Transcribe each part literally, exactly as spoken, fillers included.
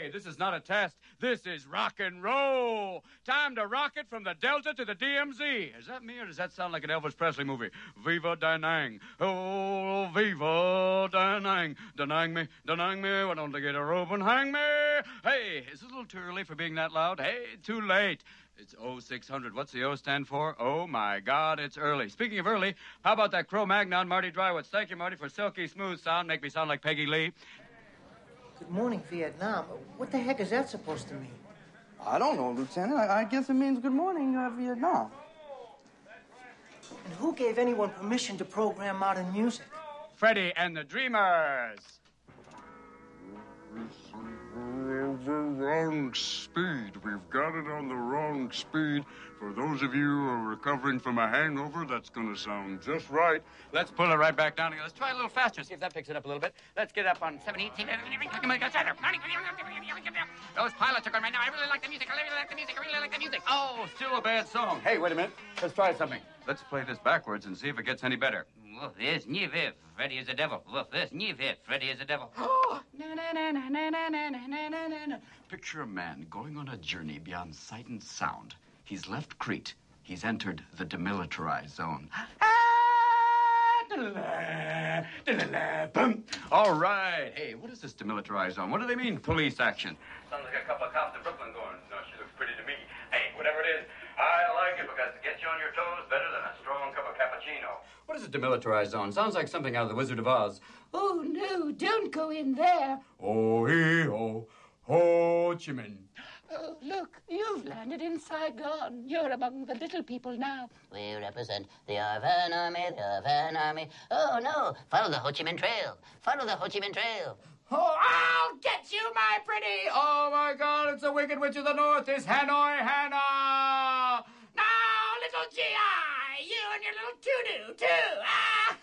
Hey, this is not a test. This is rock and roll. Time to rock it from the Delta to the D M Z. Is that me or does that sound like an Elvis Presley movie? Viva Da Nang. Oh, viva Da Nang. Da Nang me, Da Nang me. Why don't they get a rope and hang me? Hey, is it a little too early for being that loud? Hey, too late. It's oh six hundred. What's the O stand for? Oh, my God, it's early. Speaking of early, how about that Cro-Magnon, Marty Drywitz? Thank you, Marty, for silky smooth sound. Make me sound like Peggy Lee. Good morning, Vietnam. What the heck is that supposed to mean? I don't know, Lieutenant. I, I guess it means good morning, uh, Vietnam. And who gave anyone permission to program modern music? Freddie and the Dreamers. On the wrong speed. We've got it on the wrong speed. For those of you who are recovering from a hangover, that's going to sound just right. Let's pull it right back down again. Let's try a little faster, see if that picks it up a little bit. Let's get up on seventy. Those pilots are going right now. I really like the music. I really like the music. I really like the music. Oh, still a bad song. Hey, wait a minute. Let's try something. Let's play this backwards and see if it gets any better. Woof this, new viv, Freddy is a devil. Woof this, new viv, Freddy is a devil. Picture a man going on a journey beyond sight and sound. He's left Crete. He's entered the demilitarized zone. All right. Hey, what is this demilitarized zone? What do they mean, police action? Sounds like a couple of cops in Brooklyn going, no, she looks pretty to me. Hey, whatever it is, I like it because it gets you on your toes better than a strong cup of cappuccino. What is a demilitarized zone? Sounds like something out of The Wizard of Oz. Oh, no, don't go in there. Oh, hee, ho, Ho Chi Minh. Oh, look, you've landed in Saigon. You're among the little people now. We represent the Arvan Army, the Arvan Army. Oh, no, follow the Ho Chi Minh Trail. Follow the Ho Chi Minh Trail. Oh, I'll get you, my pretty. Oh, my God, it's the Wicked Witch of the North. It's Hanoi Hannah. Now, little G I, you and your little to-do, too. Ah!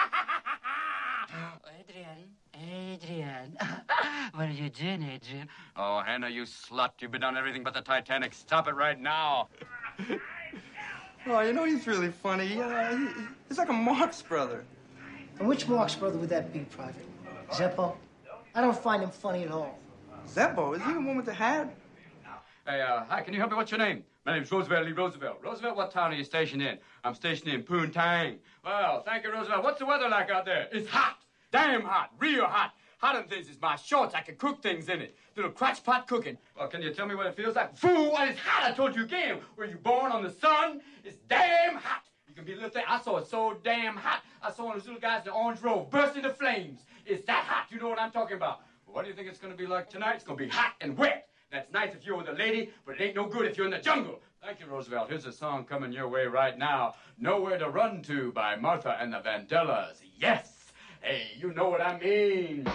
Adrian, Adrian. What are you doing, Adrian? Oh, Hannah, you slut. You've been on everything but the Titanic. Stop it right now. Oh, you know, he's really funny. Uh, he, he's like a Marx brother. And which Marx brother would that be, Private? Zeppo? I don't find him funny at all. Zeppo? Is he the one with the hat? Hey, uh, hi, can you help me? What's your name? My name's Roosevelt Lee Roosevelt. Roosevelt, what town are you stationed in? I'm stationed in Poontang. Well, thank you, Roosevelt. What's the weather like out there? It's hot. Damn hot. Real hot. Hot in this is my shorts. I can cook things in it. Little crotch pot cooking. Well, can you tell me what it feels like? Fool, it's hot. I told you again. Were you born on the sun? It's damn hot. You can be a little thing. I saw it so damn hot. I saw one of those little guys in the orange robe burst into flames. It's that hot. You know what I'm talking about. Well, what do you think it's going to be like tonight? It's going to be hot and wet. That's nice if you're with a lady, but it ain't no good if you're in the jungle. Thank you, Roosevelt. Here's a song coming your way right now. Nowhere to Run To by Martha and the Vandellas. Yes. Hey, you know what I mean.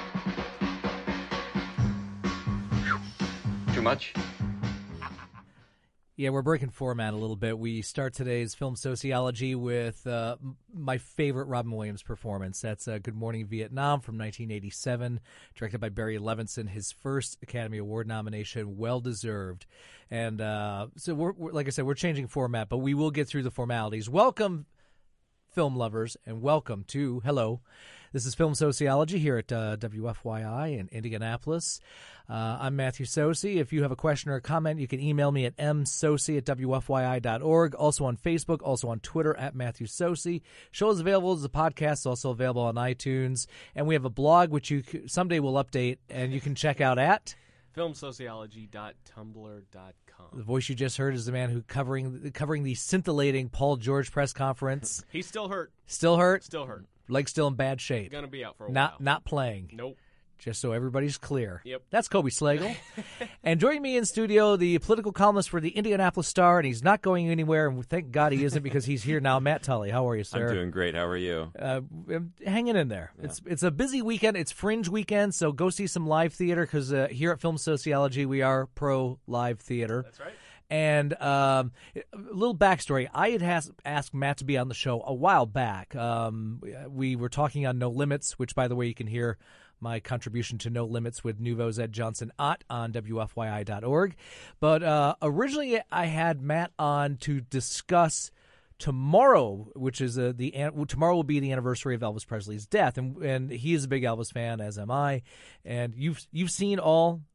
Too much? Yeah, we're breaking format a little bit. We start today's film sociology with uh, my favorite Robin Williams performance. That's uh, Good Morning Vietnam from nineteen eighty-seven, directed by Barry Levinson. His first Academy Award nomination, well-deserved. And uh, so, we're, we're, like I said, we're changing format, but we will get through the formalities. Welcome, film lovers, and welcome to, hello, this is Film Sociology here at uh, W F Y I in Indianapolis. Uh, I'm Matthew Sosi. If you have a question or a comment, you can email me at m sosi at w f y i dot org. Also on Facebook, also on Twitter at Matthew Sosi. Show is available as a podcast, also available on iTunes. And we have a blog, which you c- someday will update, and you can check out at film sociology dot tumblr dot com. The voice you just heard is the man who covering covering the scintillating Paul George press conference. He's still hurt. Still hurt? Still hurt. Leg's still in bad shape. Gonna be out for a not, while. Not playing. Nope. Just so everybody's clear. Yep. That's Kobe Slagle. And joining me in studio, the political columnist for the Indianapolis Star, and he's not going anywhere, and thank God he isn't because he's here now. Matt Tully, how are you, sir? I'm doing great. How are you? Uh, I'm hanging in there. Yeah. It's it's a busy weekend. It's Fringe weekend, so go see some live theater because uh, here at Film Sociology, we are pro live theater. That's right. And um, a little backstory. I had has, asked Matt to be on the show a while back. Um, we were talking on No Limits, which, by the way, you can hear my contribution to No Limits with Nouveau's Ed Johnson Ott on w f y i dot org. But uh, originally I had Matt on to discuss tomorrow, which is uh, the tomorrow will be the anniversary of Elvis Presley's death, and and he is a big Elvis fan, as am I. And you've you've seen all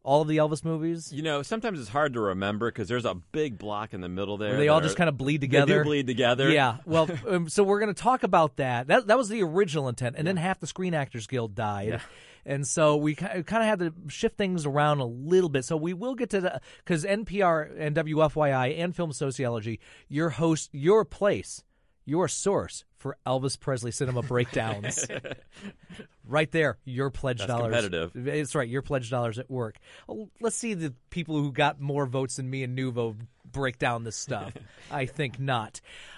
All of the Elvis movies? You know, sometimes it's hard to remember because there's a big block in the middle there. Where they all that just are- kind of bleed together. They do bleed together. Yeah. Well, um, so we're going to talk about that. That that was the original intent, and then half the Screen Actors Guild died. Yeah. And so we kind of had to shift things around a little bit. So we will get to the because N P R and W F Y I and Film Sociology, your host, your place, your source for Elvis Presley cinema breakdowns. Right there, your pledge That's dollars. competitive. It's right, your pledge dollars at work. Oh, let's see the people who got more votes than me and Nuvo break down this stuff. I think not.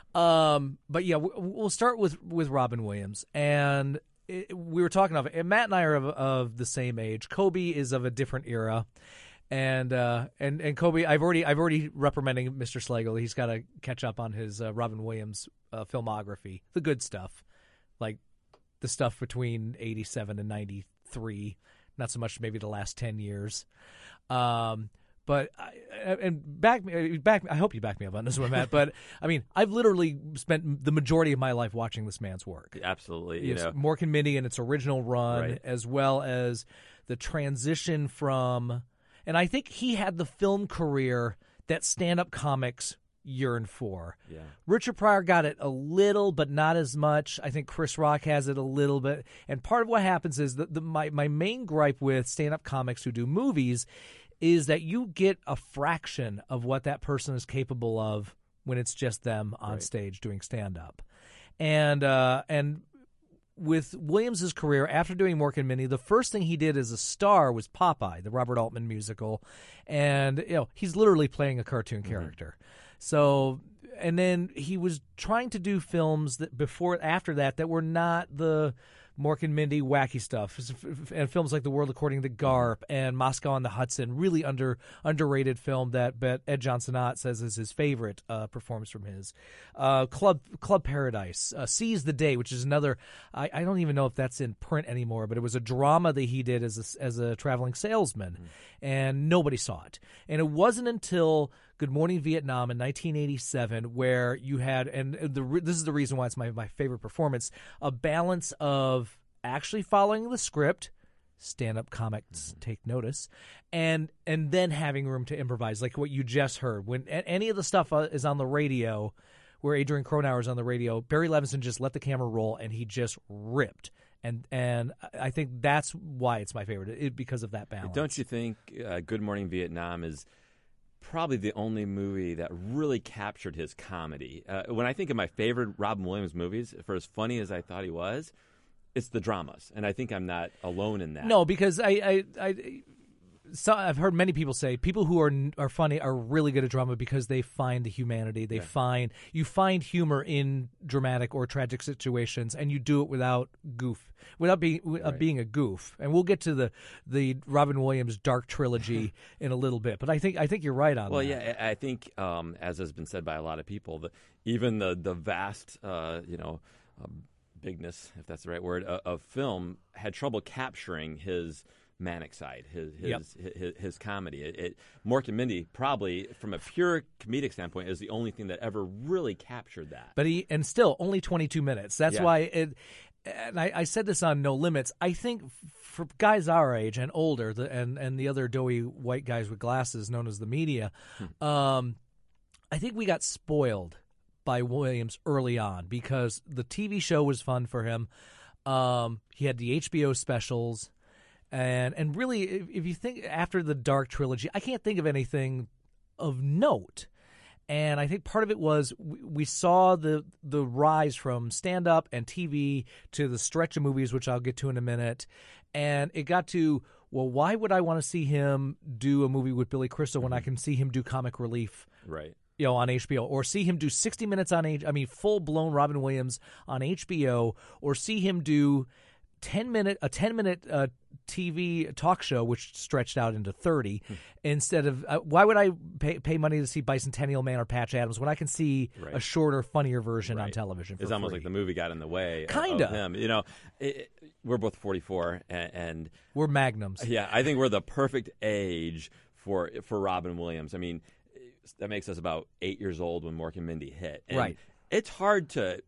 Um, but yeah, we- we'll start with, with Robin Williams. And it, we were talking of it. And Matt and I are of, of the same age. Kobe is of a different era. And uh, and and Kobe, I've already I've already reprimanding Mister Slagle. He's got to catch up on his uh, Robin Williams uh, filmography, the good stuff, like the stuff between eighty-seven and ninety-three. Not so much maybe the last ten years. Um, but I, and back me back. I hope you back me up on this one, Matt. But I mean, I've literally spent the majority of my life watching this man's work. Absolutely. You It's know. Mork and Mindy in its original run, Right. as well as the transition from. And I think he had the film career that stand-up comics yearn for. Yeah. Richard Pryor got it a little, but not as much. I think Chris Rock has it a little bit. And part of what happens is that the, my, my main gripe with stand-up comics who do movies is that you get a fraction of what that person is capable of when it's just them on Right. stage doing stand-up. And uh, and with Williams' career, after doing Mork and Mindy, the first thing he did as a star was Popeye, the Robert Altman musical. And, you know, he's literally playing a cartoon character. So, and then he was trying to do films that before, after that, that were not the Mork and Mindy wacky stuff, and films like The World According to Garp and Moscow on the Hudson, really under underrated film that Bet Ed Johnsonott says is his favorite uh, performance from his. Uh, Club Club Paradise, uh, Seize the Day, which is another. I, I don't even know if that's in print anymore, but it was a drama that he did as a, as a traveling salesman, mm-hmm. and nobody saw it. And it wasn't until Good Morning Vietnam in nineteen eighty-seven, where you had, and the this is the reason why it's my, my favorite performance, a balance of actually following the script, stand-up comics mm-hmm. take notice, and and then having room to improvise, like what you just heard. When a- any of the stuff uh, is on the radio, where Adrian Cronauer is on the radio, Barry Levinson just let the camera roll, and he just ripped. And and I think that's why it's my favorite, it, because of that balance. Don't you think uh, Good Morning Vietnam is probably the only movie that really captured his comedy? Uh, when I think of my favorite Robin Williams movies, for as funny as I thought he was, it's the dramas, and I think I'm not alone in that. No, because I, I, I so I've heard many people say people who are are funny are really good at drama because they find the humanity. They Yeah. find you find humor in dramatic or tragic situations, and you do it without goof, without being without Right. being a goof. And we'll get to the the Robin Williams Dark Trilogy in a little bit. But I think I think you're right on Well, that. yeah, I I think um, as has been said by a lot of people, the, even the the vast, uh, you know, uh, bigness, if that's the right word, uh, of film had trouble capturing his manic side, his his Yep. his, his comedy. It, it, Mork and Mindy, probably from a pure comedic standpoint, is the only thing that ever really captured that. But he and still only twenty-two minutes. That's Yeah. why it. And I, I said this on No Limits. I think for guys our age and older, the, and and the other doughy white guys with glasses known as the media, um, I think we got spoiled by Williams early on because the T V show was fun for him. Um, he had the H B O specials. And and really, if, if you think after the Dark Trilogy, I can't think of anything of note. And I think part of it was we, we saw the the rise from stand-up and T V to the stretch of movies, which I'll get to in a minute. And it got to, well, why would I want to see him do a movie with Billy Crystal when I can see him do comic relief? Right. You know, on H B O, or see him do sixty minutes on H. I mean, full blown Robin Williams on H B O, or see him do ten minute a ten minute uh, T V talk show, which stretched out into thirty. Hmm. Instead of uh, why would I pay, pay money to see Bicentennial Man or Patch Adams when I can see Right. a shorter, funnier version on Right. television? For It's almost free? like the movie got in the way of- Kinda. of him. You know, it, it- we're both forty-four, and, and We're magnums. yeah, I think we're the perfect age for for Robin Williams. I mean, that makes us about eight years old when Mork and Mindy hit. And Right. It's hard to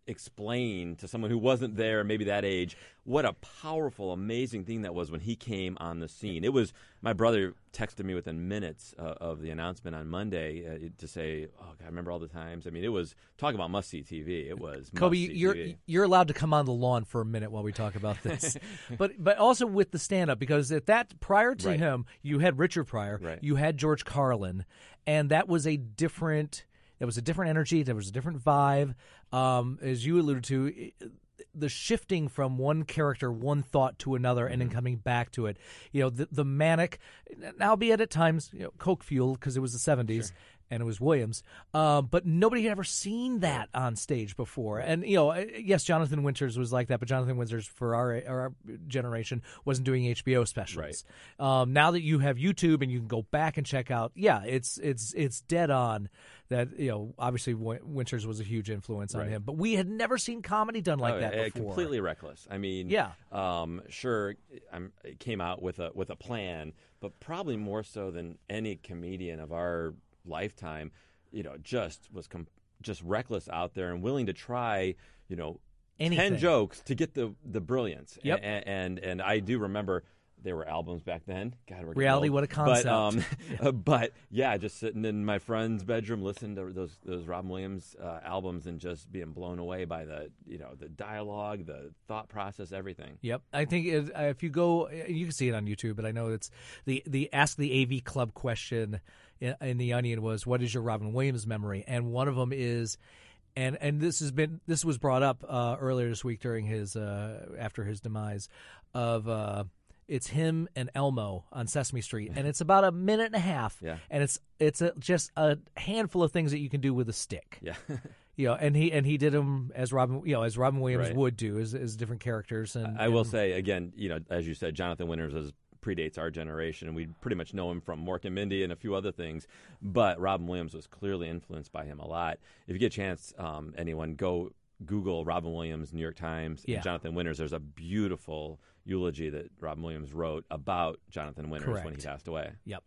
explain to someone who wasn't there, maybe that age, what a powerful, amazing thing that was when he came on the scene. It was, my brother texted me within minutes uh, of the announcement on Monday uh, to say, oh, God, I remember all the times. I mean, it was, talk about must-see T V. It was Kobe, must-see you're T V. you're allowed to come on the lawn for a minute while we talk about this, but but also with the stand-up, because at that prior to Right. him, you had Richard Pryor, Right. you had George Carlin, and that was a different. There was a different energy. There was a different vibe. Um, as you alluded to, it, the shifting from one character, one thought to another, and then coming back to it. You know, the, the manic, albeit at times, you know, coke fueled because it was the seventies. Sure. And it was Williams, uh, but nobody had ever seen that on stage before. And you know, yes, Jonathan Winters was like that, but Jonathan Winters, for our our generation, wasn't doing H B O specials. Right. Um, now that you have YouTube and you can go back and check out, yeah, it's it's it's dead on. That, you know, obviously Winters was a huge influence on Right. him, but we had never seen comedy done like Oh, that yeah, before. Completely reckless. I mean, yeah, um, sure, I'm, it came out with a with a plan, but probably more so than any comedian of our lifetime, you know, just was com- just reckless out there and willing to try, you know, Anything. ten jokes to get the the brilliance. Yep. And, and and I do remember there were albums back then. God, we're Reality, old. what a concept. But, um, yeah. uh, but yeah, just sitting in my friend's bedroom listening to those those Robin Williams uh, albums and just being blown away by the you know the dialogue, the thought process, everything. Yep, I think it, uh, if you go, you can see it on YouTube, but I know it's the the Ask the A V Club question in, in the Onion was, what is your Robin Williams memory? And one of them is, and and this has been this was brought up uh, earlier this week during his uh, after his demise of. Uh, It's him and Elmo on Sesame Street, and it's about a minute and a half. Yeah. And it's it's a, just a handful of things that you can do with a stick. Yeah. You know, and he and he did them as Robin, you know, as Robin Williams Right. would do, as, as different characters. And I will and, say again, you know, as you said, Jonathan Winters is, predates our generation, and we pretty much know him from Mork and Mindy and a few other things. But Robin Williams was clearly influenced by him a lot. If you get a chance, um, anyone go Google Robin Williams, New York Times, Yeah. and Jonathan Winters. There's a beautiful eulogy that Robin Williams wrote about Jonathan Winters Correct. when he passed away. Yep.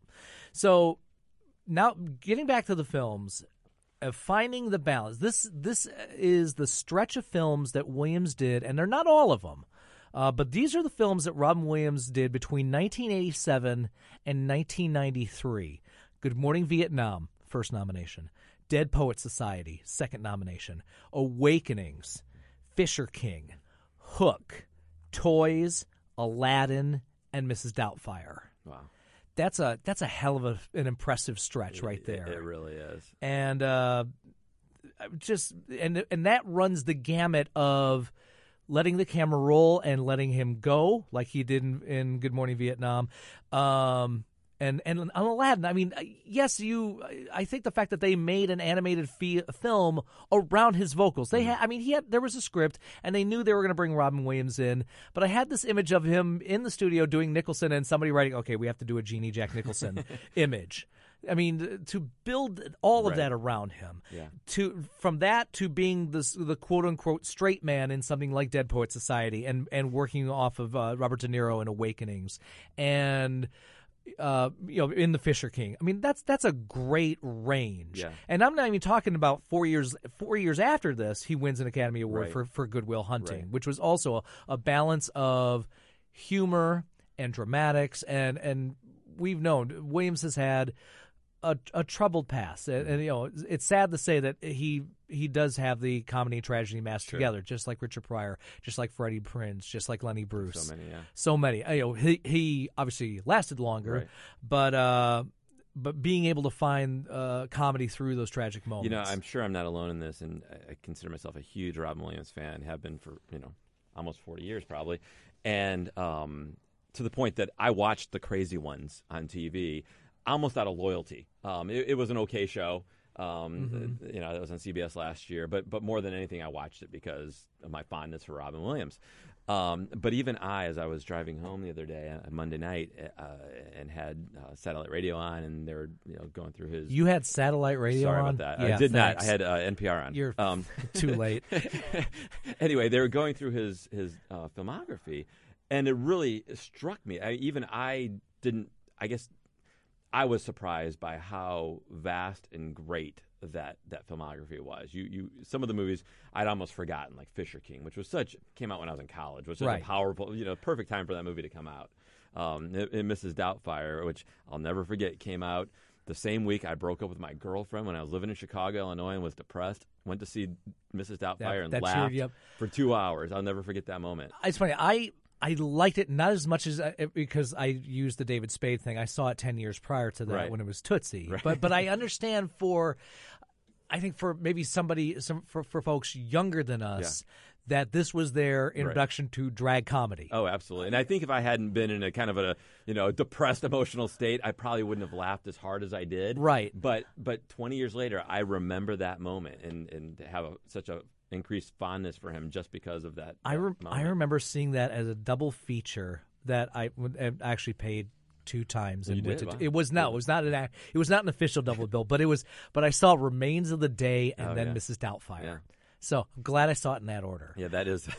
So now getting back to the films, uh, finding the balance. This this is the stretch of films that Williams did, and they're not all of them. Uh, but these are the films that Robin Williams did between nineteen eighty-seven and nineteen ninety-three. Good Morning Vietnam, first nomination. Dead Poet Society, second nomination. Awakenings, Fisher King, Hook, Toys, Aladdin, and Missus Doubtfire. Wow. That's a that's a hell of a, an impressive stretch right there. It, it really is. And uh, just and and that runs the gamut of letting the camera roll and letting him go, like he did in, in Good Morning Vietnam. Um, and and on Aladdin, I mean, yes, you. I think the fact that they made an animated fee, film around his vocals, they had. I mean, he had. There was a script, and they knew they were going to bring Robin Williams in. But I had this image of him in the studio doing Nicholson, and somebody writing, "Okay, we have to do a Genie Jack Nicholson image." I mean, to build all of Right. that around him, Yeah. to from that to being the the quote unquote straight man in something like Dead Poet Society, and and working off of uh, Robert De Niro in Awakenings, and uh, you know, in The Fisher King. I mean, that's that's a great range. Yeah. And I'm not even talking about four years four years after this, he wins an Academy Award Right. for for Good Will Hunting, Right. which was also a, a balance of humor and dramatics, and and we've known Williams has had a, a troubled past, and, and you know it's sad to say that he he does have the comedy and tragedy mashed Sure. together, just like Richard Pryor, just like Freddie Prinze, just like Lenny Bruce. So many, yeah. So many. You know, he he obviously lasted longer, Right. but uh, but being able to find uh, comedy through those tragic moments. You know, I'm sure I'm not alone in this, and I- I consider myself a huge Robin Williams fan, have been for, you know, almost forty years probably. And um, to the point that I watched The Crazy Ones on T V almost out of loyalty. Um, it, it was an okay show. Um, Mm-hmm. You know, it was on C B S last year, but but more than anything, I watched it because of my fondness for Robin Williams. Um, but even I, as I was driving home the other day, uh, Monday night, uh, and had uh, satellite radio on, and they were, you know, going through his. You had satellite radio Sorry on? about that. Yeah, I did thanks. not. I had uh, N P R on. You're um, too late. Anyway, they were going through his his uh, filmography, and it really struck me. I, even I didn't. I guess I was surprised by how vast and great that that filmography was. You you some of the movies I'd almost forgotten, like Fisher King, which was such came out when I was in college, was such Right. a powerful, you know, perfect time for that movie to come out. Um, and, and Missus Doubtfire, which I'll never forget, came out the same week I broke up with my girlfriend when I was living in Chicago, Illinois, and was depressed. Went to see Missus Doubtfire That- and that cheered laughed you up. for two hours. I'll never forget that moment. It's funny. I I liked it not as much as I, because I used the David Spade thing. I saw it ten years prior to that Right. when it was Tootsie. Right. But but I understand for, I think for maybe somebody some for, for folks younger than us. That this was their introduction to drag comedy. Oh, absolutely. And I think if I hadn't been in a kind of a, you know, depressed emotional state, I probably wouldn't have laughed as hard as I did. Right. But but twenty years later, I remember that moment and, and have a, such a increased fondness for him just because of that. I that re- moment. I remember seeing that as a double feature that I would- I actually paid two times and You went did? to. Wow. It was no, it was not an ac- it was not an official double bill, but it was. But I saw Remains of the Day and Oh, then yeah. Missus Doubtfire. Yeah. So I'm glad I saw it in that order. Yeah, that is.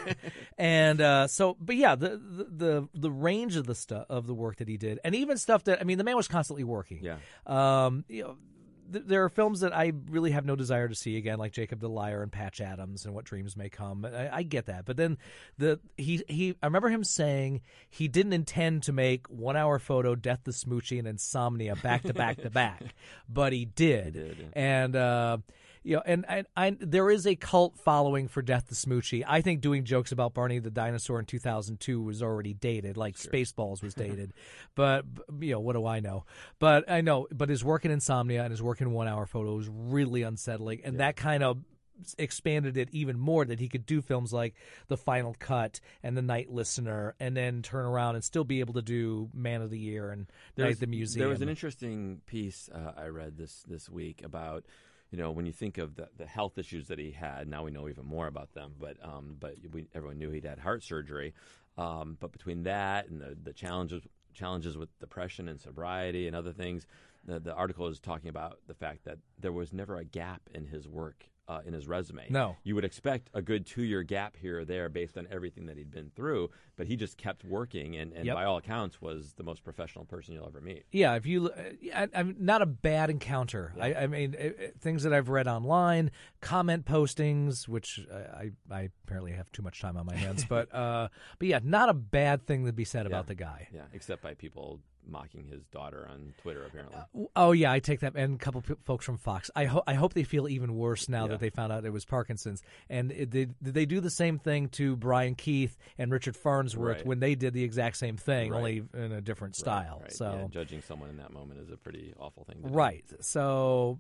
And uh, so, but yeah, the, the the the range of the stuff of the work that he did, and even stuff that I mean, the man was constantly working. Yeah. Um, you know, th- there are films that I really have no desire to see again, like Jacob the Liar and Patch Adams and What Dreams May Come. I, I get that, but then the he he I remember him saying he didn't intend to make One Hour Photo, Death the Smoochie, and Insomnia back to back to back, but he did. He did, yeah. And uh, you know, and I, I, there is a cult following for Death the Smoochie. I think doing jokes about Barney the dinosaur in two thousand two was already dated, like Sure. Spaceballs was dated. But, you know, what do I know? But I know, but his work in Insomnia and his work in One Hour Photo was really unsettling. And that kind of expanded it even more, that he could do films like The Final Cut and The Night Listener and then turn around and still be able to do Man of the Year and Night at the Museum. There was an interesting piece uh, I read this this week about, you know, when you think of the, the health issues that he had, now we know even more about them, but um, but we, everyone knew he'd had heart surgery. Um, but between that and the, the challenges challenges with depression and sobriety and other things, the, the article is talking about the fact that there was never a gap in his work, uh, in his resume. No. You would expect a good two-year gap here or there based on everything that he'd been through, but he just kept working and, and Yep. by all accounts was the most professional person you'll ever meet. Yeah, if you, I, I'm not a bad encounter. I, I mean, it, it- things that I've read online, comment postings, which I, I, I apparently have too much time on my hands, but, uh, but yeah, not a bad thing to be said about Yeah. the guy. Yeah, except by people mocking his daughter on Twitter, apparently. Oh yeah, I take that, and a couple p- folks from Fox. I hope I hope they feel even worse now Yeah. that they found out it was Parkinson's. And it, did, did they do the same thing to Brian Keith and Richard Farnsworth Right. when they did the exact same thing, Right. only in a different style? Right, right. So Yeah, judging someone in that moment is a pretty awful thing to do. right. So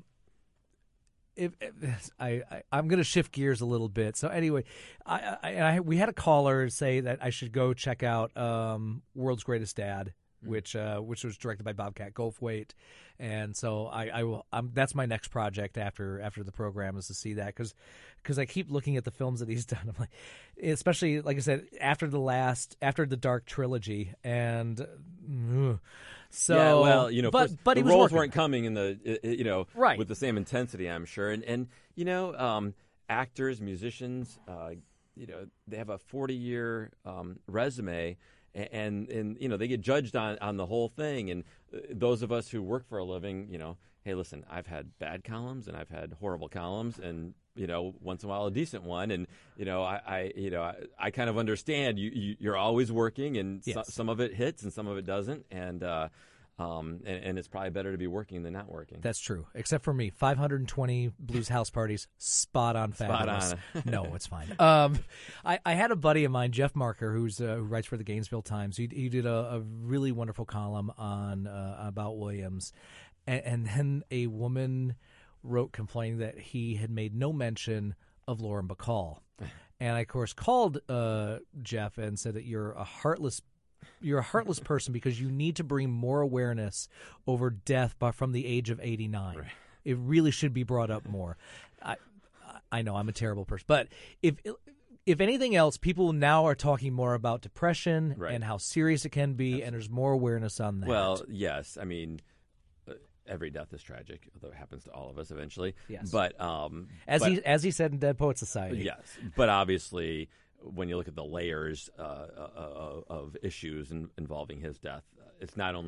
if, if I, I I'm going to shift gears a little bit. So anyway, I, I, I we had a caller say that I should go check out um, World's Greatest Dad, which uh, which was directed by Bobcat Goldthwait, and so I, I will. Um, that's my next project after after the program is to see that because because I keep looking at the films that he's done. I'm like, especially like I said after the last after the Dark Trilogy, and uh, so yeah, well, you know, but first, but the he was roles working. weren't coming in the, i- i- you know, Right. with the same intensity, I'm sure. And, and you know, um, actors, musicians, uh, you know, they have a forty-year um, resume, and, and, and, you know, they get judged on, on the whole thing. And uh, those of us who work for a living, you know, hey, listen, I've had bad columns and I've had horrible columns and, you know, once in a while a decent one. And, you know, I, I you know, I, I kind of understand you, you, you're always working and so, Yes. some of it hits and some of it doesn't. And, uh, um, and, and it's probably better to be working than not working. That's true, except for me. five hundred twenty blues house parties, spot on, Spot fabulous. on. No, it's fine. Um, I, I had a buddy of mine, Jeff Marker, who's uh, who writes for the Gainesville Times. He, he did a, a really wonderful column on uh, about Williams, and, and then a woman wrote complaining that he had made no mention of Lauren Bacall, and I of course called uh, Jeff and said that you're a heartless. You're a heartless person because you need to bring more awareness over death by, from the age of eighty-nine. Right. It really should be brought up more. I, I know I'm a terrible person, but if if anything else, people now are talking more about depression Right. and how serious it can be, and there's more awareness on that. Well, yes. I mean, uh, every death is tragic, although it happens to all of us eventually. Yes. But um, as but, he as he said in Dead Poet Society, yes, but obviously, when you look at the layers uh, uh, of issues in, involving his death, uh, it's not only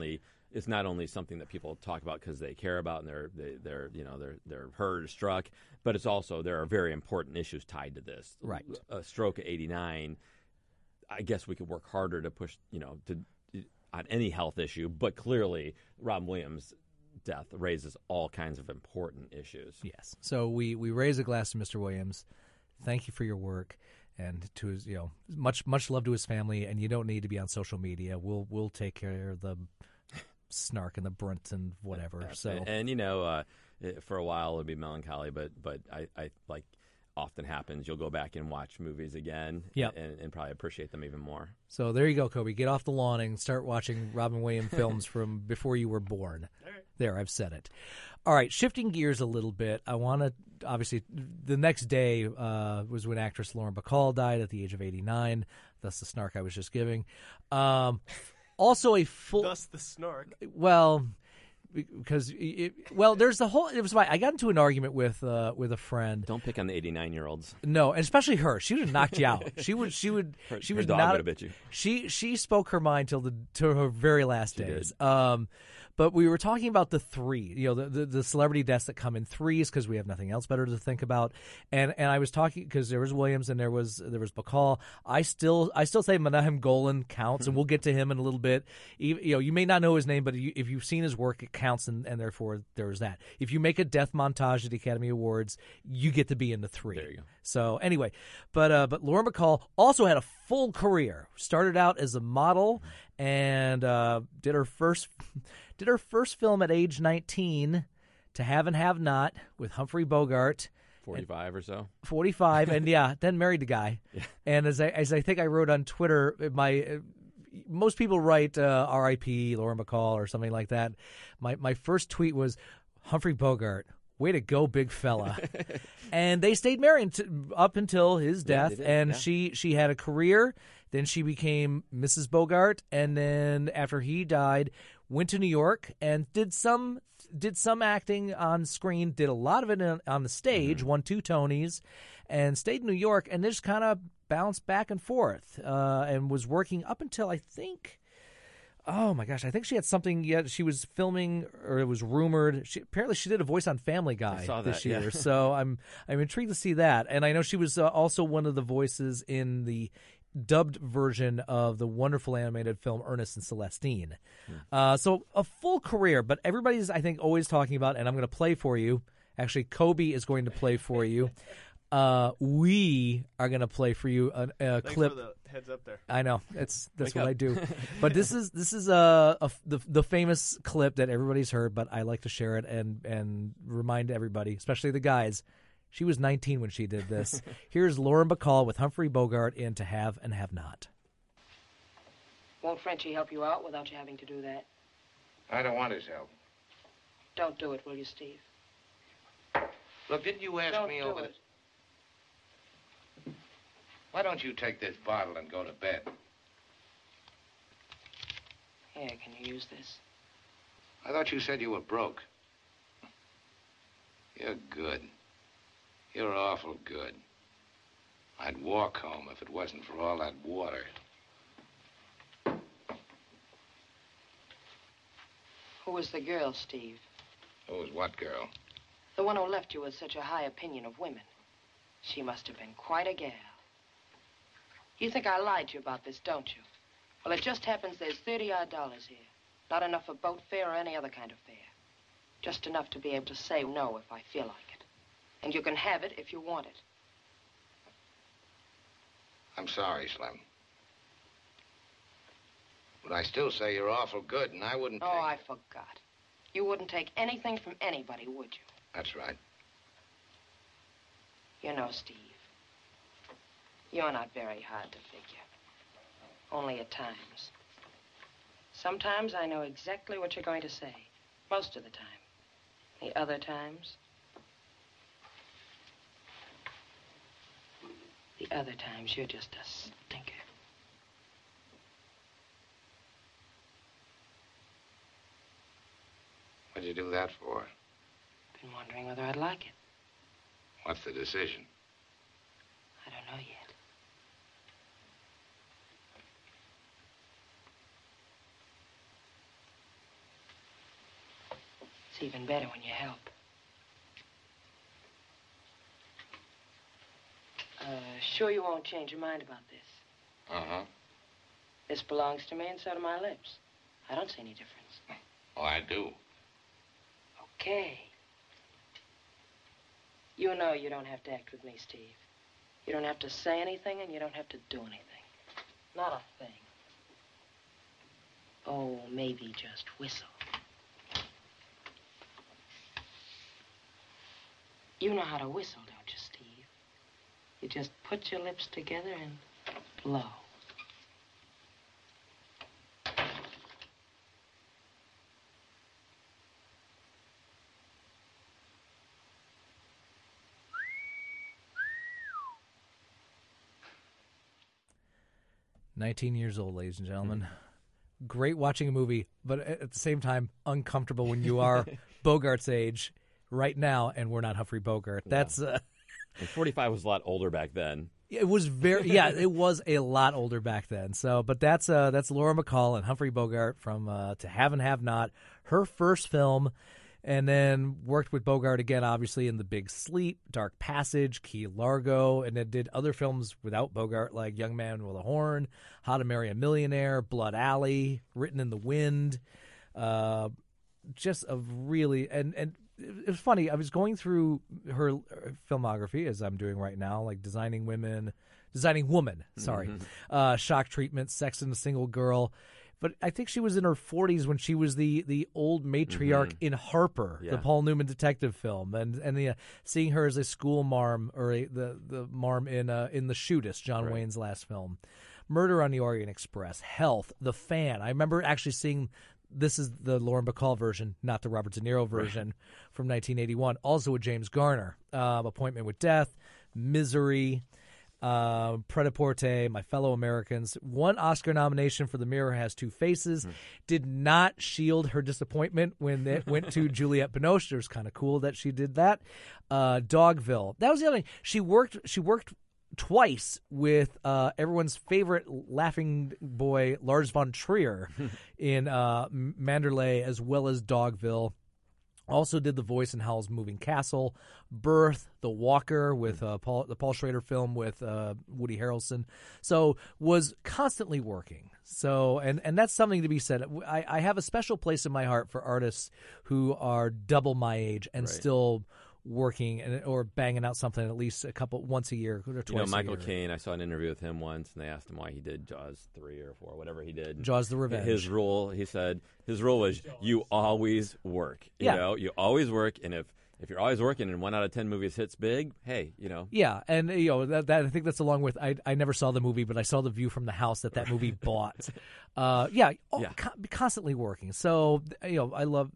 it's not only something that people talk about because they care about and they're they, they're you know they're they're hurt or struck, but it's also there are very important issues tied to this. Right. A stroke at eighty-nine. I guess we could work harder to push you know to on any health issue, but clearly Robin Williams' death raises all kinds of important issues. Yes. So we we raise a glass to Mister Williams. Thank you for your work. And to his, you know, much much love to his family. And you don't need to be on social media. We'll we'll take care of the snark and the brunt and whatever. So and, and you know, uh, for a while it'll be melancholy, but but I, I like often happens. You'll go back and watch movies again, Yep. and, and probably appreciate them even more. So there you go, Kobe. Get off the lawn and start watching Robin Williams films from before you were born. There, I've said it. All right, shifting gears a little bit. I want to obviously the next day uh, was when actress Lauren Bacall died at the age of eighty-nine. That's the snark I was just giving. Um, also, a full. Thus the snark. Well, because it, well, there's the whole. It was my. I got into an argument with uh, with a friend. Don't pick on the eighty-nine-year-olds. No, and especially her. She would have knocked you out. She would. She would. Her, she her was dog not. would have bit you. She she spoke her mind till the till her very last She days. did. Um, but we were talking about the three, you know, the the, the celebrity deaths that come in threes because we have nothing else better to think about. And and I was talking because there was Williams and there was there was Bacall. I still I still say Menahem Golan counts, and we'll get to him in a little bit. You, you know, you may not know his name, but you, if you've seen his work, it counts, and, and therefore there's that. If you make a death montage at the Academy Awards, you get to be in the three. There you go. So anyway, but uh, but Lauren Bacall also had a full career. Started out as a model and uh, did her first did her first film at age nineteen, To Have and Have Not, with Humphrey Bogart. forty-five or so. forty-five, and yeah, then married the guy. Yeah. And as I as I think I wrote on Twitter, my uh, most people write uh, R I P Lauren Bacall or something like that. My my first tweet was Humphrey Bogart. Way to go, big fella. And they stayed married t- up until his Yeah, death. they did, and yeah. she, she had a career. Then she became Missus Bogart. And then after he died, went to New York and did some did some acting on screen, did a lot of it on, on the stage, Mm-hmm. won two Tonys, and stayed in New York and just kind of bounced back and forth uh, and was working up until, I think... Oh my gosh! I think she had something. Yet she was filming, or it was rumored. She, apparently, she did a voice on Family Guy I saw this that, yeah. year. So I'm I'm intrigued to see that. And I know she was uh, also one of the voices in the dubbed version of the wonderful animated film Ernest and Celestine. Hmm. Uh, so a full career, but everybody's I think always talking about. And I'm going to play for you. Actually, Kobe is going to play for you. Uh, we are going to play for you a, a Thanks clip. for the heads up there. I know it's that's Wake what up. I do, but this is this is a, a the the famous clip that everybody's heard, but I like to share it and and remind everybody, especially the guys. She was nineteen when she did this. Here's Lauren Bacall with Humphrey Bogart in To Have and Have Not. Won't Frenchie help you out without you having to do that? I don't want his help. Don't do it, will you, Steve? Look, didn't you ask Don't me do over it. the... Why don't you take this bottle and go to bed? Here, can you use this? I thought you said you were broke. You're good. You're awful good. I'd walk home if it wasn't for all that water. Who was the girl, Steve? Who was what girl? The one who left you with such a high opinion of women. She must have been quite a gal. You think I lied to you about this, don't you? Well, it just happens there's thirty-odd dollars here. Not enough for boat fare or any other kind of fare. Just enough to be able to say no if I feel like it. And you can have it if you want it. I'm sorry, Slim. But I still say you're awful good, and I wouldn't Oh, take... I forgot. You wouldn't take anything from anybody, would you? That's right. You know, Steve, you're not very hard to figure. Only at times. Sometimes I know exactly what you're going to say. Most of the time. The other times... The other times, you're just a stinker. What'd you do that for? Been wondering whether I'd like it. What's the decision? I don't know yet. It's even better when you help. Uh, sure you won't change your mind about this? Uh-huh. This belongs to me, and so do my lips. I don't see any difference. Oh, I do. Okay. You know you don't have to act with me, Steve. You don't have to say anything, and you don't have to do anything. Not a thing. Oh, maybe just whistle. You know how to whistle, don't you, Steve? You just put your lips together and blow. nineteen years old, ladies and gentlemen. Great watching a movie, but at the same time, uncomfortable when you are Bogart's age right now, and we're not Humphrey Bogart. That's uh, And forty-five was a lot older back then. It was very, yeah, it was a lot older back then. So, but that's uh, that's Laura Bacall and Humphrey Bogart from uh, To Have and Have Not, her first film, and then worked with Bogart again, obviously, in The Big Sleep, Dark Passage, Key Largo, and then did other films without Bogart, like Young Man with a Horn, How to Marry a Millionaire, Blood Alley, Written in the Wind. Uh, just a really, and and. It was funny. I was going through her filmography, as I'm doing right now, like Designing Women, Designing Woman, sorry, mm-hmm. uh, Shock Treatment, Sex and a Single Girl. But I think she was in her forties when she was the, the old matriarch mm-hmm. in Harper, yeah. the Paul Newman detective film, and and the, uh, seeing her as a school marm or a, the the marm in uh, in The Shootist, John right. Wayne's last film, Murder on the Orient Express, Health, The Fan. I remember actually seeing. This is the Lauren Bacall version, not the Robert De Niro version right. from nineteen eighty-one. Also with James Garner. Uh, Appointment with Death, Misery, uh, Pret-a-Porter, My Fellow Americans. One Oscar nomination for The Mirror Has Two Faces. Mm. Did not shield her disappointment when it went to Juliette Binoche. It was kind of cool that she did that. Uh, Dogville. That was the other thing. She worked. She worked. Twice with uh, everyone's favorite laughing boy, Lars von Trier, in uh, Manderley as well as Dogville. Also did the voice in Howl's Moving Castle, Birth, The Walker with uh, Paul, the Paul Schrader film with uh, Woody Harrelson. So was constantly working. So and, and that's something to be said. I, I have a special place in my heart for artists who are double my age and right. still working and or banging out something at least a couple once a year or twice you know, Michael a year. Caine, I saw an interview with him once, and they asked him why he did Jaws three or four, whatever he did. Jaws the Revenge. His rule, he said, his rule was you always work. You yeah. know, you always work, and if if you're always working and one out of ten movies hits big, hey, you know. Yeah, and you know that, that I think that's along with I I never saw the movie, but I saw the view from the house that that movie bought. Uh, yeah, all, yeah. Con- constantly working. So you know, I love.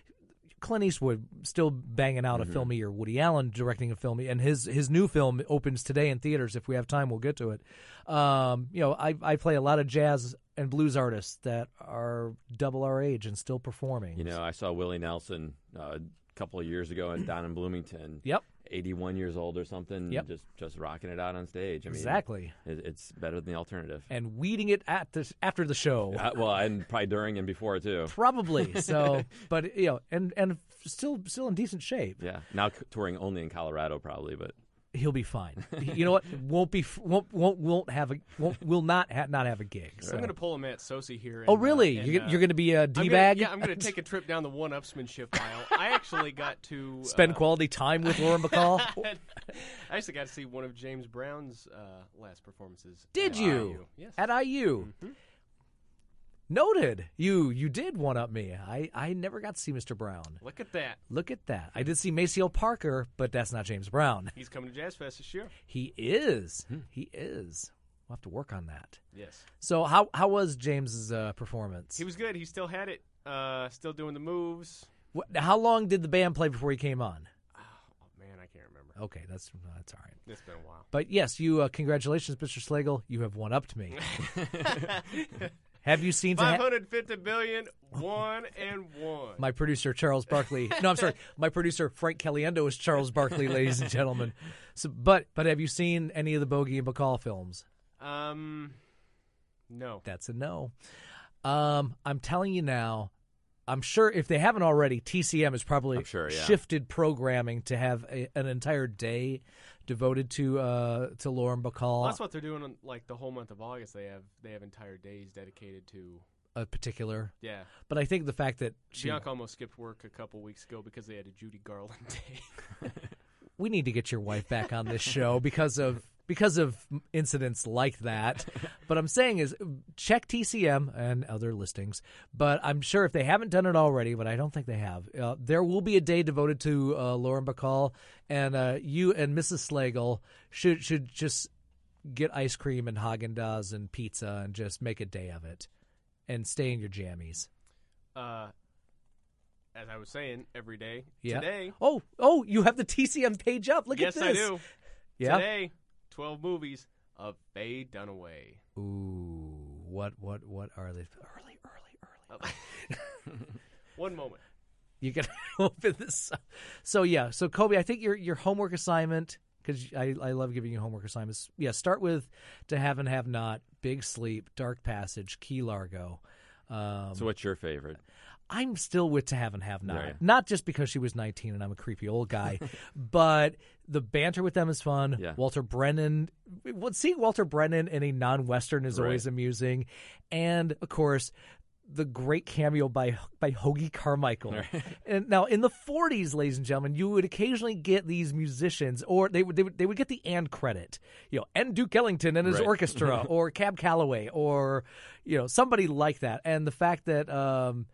Clint Eastwood still banging out mm-hmm. a film a year. Woody Allen directing a film, and his his new film opens today in theaters. If we have time, we'll get to it. Um, you know, I I play a lot of jazz and blues artists that are double our age and still performing. You know, I saw Willie Nelson uh, a couple of years ago in down in Bloomington. Yep. eighty-one years old or something, yep. just just rocking it out on stage. I mean, exactly. It, it's better than the alternative. And weeding it at the, after the show. Uh, well, and probably during and before too. Probably. So, but you know, and and still still in decent shape. Yeah. Now touring only in Colorado, probably, but he'll be fine. You know what? Won't be won't won't won't have a won't will not ha- not have a gig. So. I'm going to pull a Matt Sosi here. And, oh, really? Uh, and, you're, uh, you're going to be a d-bag? Yeah, I'm going to take a trip down the one-upsmanship aisle. I actually got to uh, spend quality time with Lauren Bacall. I actually got to see one of James Brown's uh, last performances. Did at you? I U. Yes. At I U. Mm-hmm. Noted. You you did one up me. I, I never got to see Mister Brown. Look at that. Look at that. I did see Maceo Parker, but that's not James Brown. He's coming to Jazz Fest this year. He is. Hmm. He is. We'll have to work on that. Yes. So how how was James's uh, performance? He was good. He still had it. Uh, still doing the moves. What, how long did the band play before he came on? Oh, man, I can't remember. Okay, that's that's all right. It's been a while. But yes, you. Uh, congratulations, Mister Slagle. You have one upped me. Have you seen five hundred fifty billion, one and one? My producer, Charles Barkley. No, I'm sorry. My producer, Frank Caliendo, is Charles Barkley, ladies and gentlemen. So, but but have you seen any of the Bogey and Bacall films? Um, no. That's a no. Um, I'm telling you now, I'm sure if they haven't already, T C M has probably sure, yeah. shifted programming to have a, an entire day devoted to uh, to Lauren Bacall. Well, that's what they're doing. On, like the whole month of August, they have they have entire days dedicated to a particular. Yeah. But I think the fact that she, Bianca almost skipped work a couple weeks ago because they had a Judy Garland day. We need to get your wife back on this show because of because of incidents like that. But I'm saying is check T C M and other listings. But I'm sure if they haven't done it already, but I don't think they have, uh, there will be a day devoted to uh, Lauren Bacall, and uh, you and Missus Slagle should should just get ice cream and Haagen-Dazs and pizza and just make a day of it, and stay in your jammies. Uh, as I was saying, every day. Yeah. Today. Oh, oh, you have the T C M page up. Look yes, at this. Yes, I do. Yeah. Today, twelve movies of Faye Dunaway. Ooh, what, what, what are they? Early, early, early. One moment. You can open this up. So, yeah. So, Kobe, I think your your homework assignment, because I, I love giving you homework assignments. Yeah, start with To Have and Have Not, Big Sleep, Dark Passage, Key Largo. Um, so what's your favorite? I'm still with To Have and Have Not. Yeah. Not just because she was nineteen and I'm a creepy old guy, but the banter with them is fun. Yeah. Walter Brennan, well, seeing Walter Brennan in a non-Western is Right. always amusing. And, of course, the great cameo by by Hoagie Carmichael. Right. And now, in the forties, ladies and gentlemen, you would occasionally get these musicians, or they would they would, they would get the and credit, you know, and Duke Ellington and his Right. orchestra, or Cab Calloway, or you know somebody like that. And the fact that um,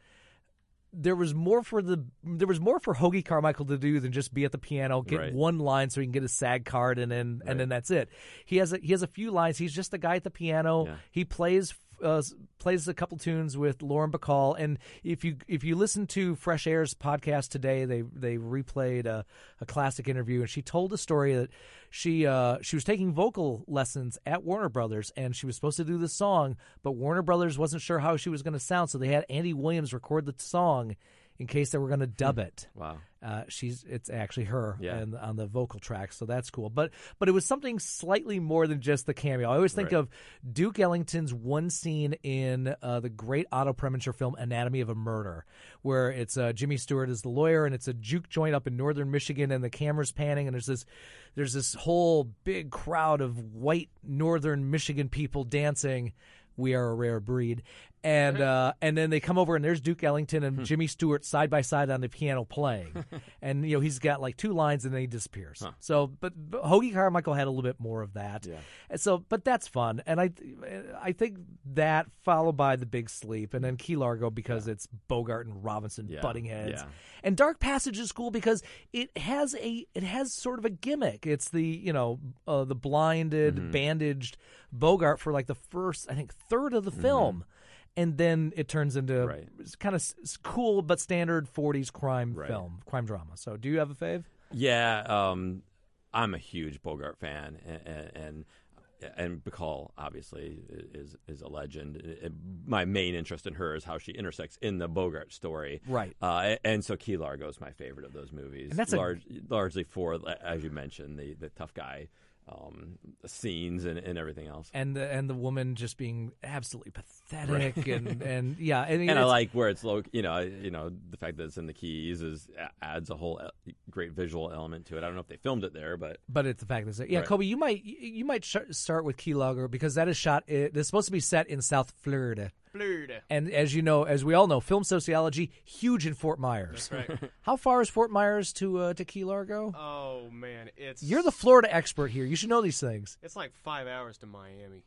there was more for the there was more for Hoagie Carmichael to do than just be at the piano, get Right. one line so he can get a SAG card, and then Right. and then that's it. He has a, he has a few lines. He's just the guy at the piano. Yeah. He plays. Uh, plays a couple tunes with Lauren Bacall, and if you if you listen to Fresh Air's podcast today, they they replayed a, a classic interview, and she told a story that she uh, she was taking vocal lessons at Warner Brothers, and she was supposed to do this song, but Warner Brothers wasn't sure how she was going to sound, so they had Andy Williams record the song in case they were going to dub it. Wow. Uh, she's it's actually her Yeah. and on the vocal track, so that's cool. But but it was something slightly more than just the cameo. I always think Right. of Duke Ellington's one scene in uh, the great Otto Preminger film Anatomy of a Murder, where it's uh, Jimmy Stewart is the lawyer, and it's a juke joint up in northern Michigan, and the camera's panning, and there's this there's this whole big crowd of white northern Michigan people dancing. We are a rare breed. And uh, and then they come over, and there's Duke Ellington and Jimmy Stewart side by side on the piano playing. And, you know, he's got like two lines, and then he disappears. Huh. So, but, but Hoagie Carmichael had a little bit more of that. Yeah. And so, but that's fun. And I I think that followed by The Big Sleep, and then Key Largo because it's Bogart and Robinson Yeah. butting heads. Yeah. And Dark Passage is cool because it has a it has sort of a gimmick. It's the you know uh, the blinded, Mhm. bandaged Bogart for like the first I think third of the film, and then it turns into Right. it's kind of s- cool but standard forties crime Right. film, crime drama. So, do you have a fave? Yeah, um, I'm a huge Bogart fan, and and, and Bacall obviously is is a legend. It- my main interest in her is how she intersects in the Bogart story, Right. Uh, and so Key Largo is my favorite of those movies, And that's a- large, largely for, as you mentioned, the the tough guy um, scenes and, and everything else. And the and the woman just being absolutely pathetic, Right. and and yeah, I mean, And I it's- like where it's low. You know, you know the fact that it's in the Keys is adds a whole el- great visual element to it. I don't know if they filmed it there, but But it's the fact that it's, yeah, Right. Kobe, you might you might sh- start with Key Largo because that is shot. It, it's supposed to be set in South Florida. Florida. And as you know, as we all know, film sociology huge in Fort Myers. That's right. How far is Fort Myers to uh, to Key Largo? Oh man, it's You're the Florida expert here. You should know these things. It's like five hours to Miami.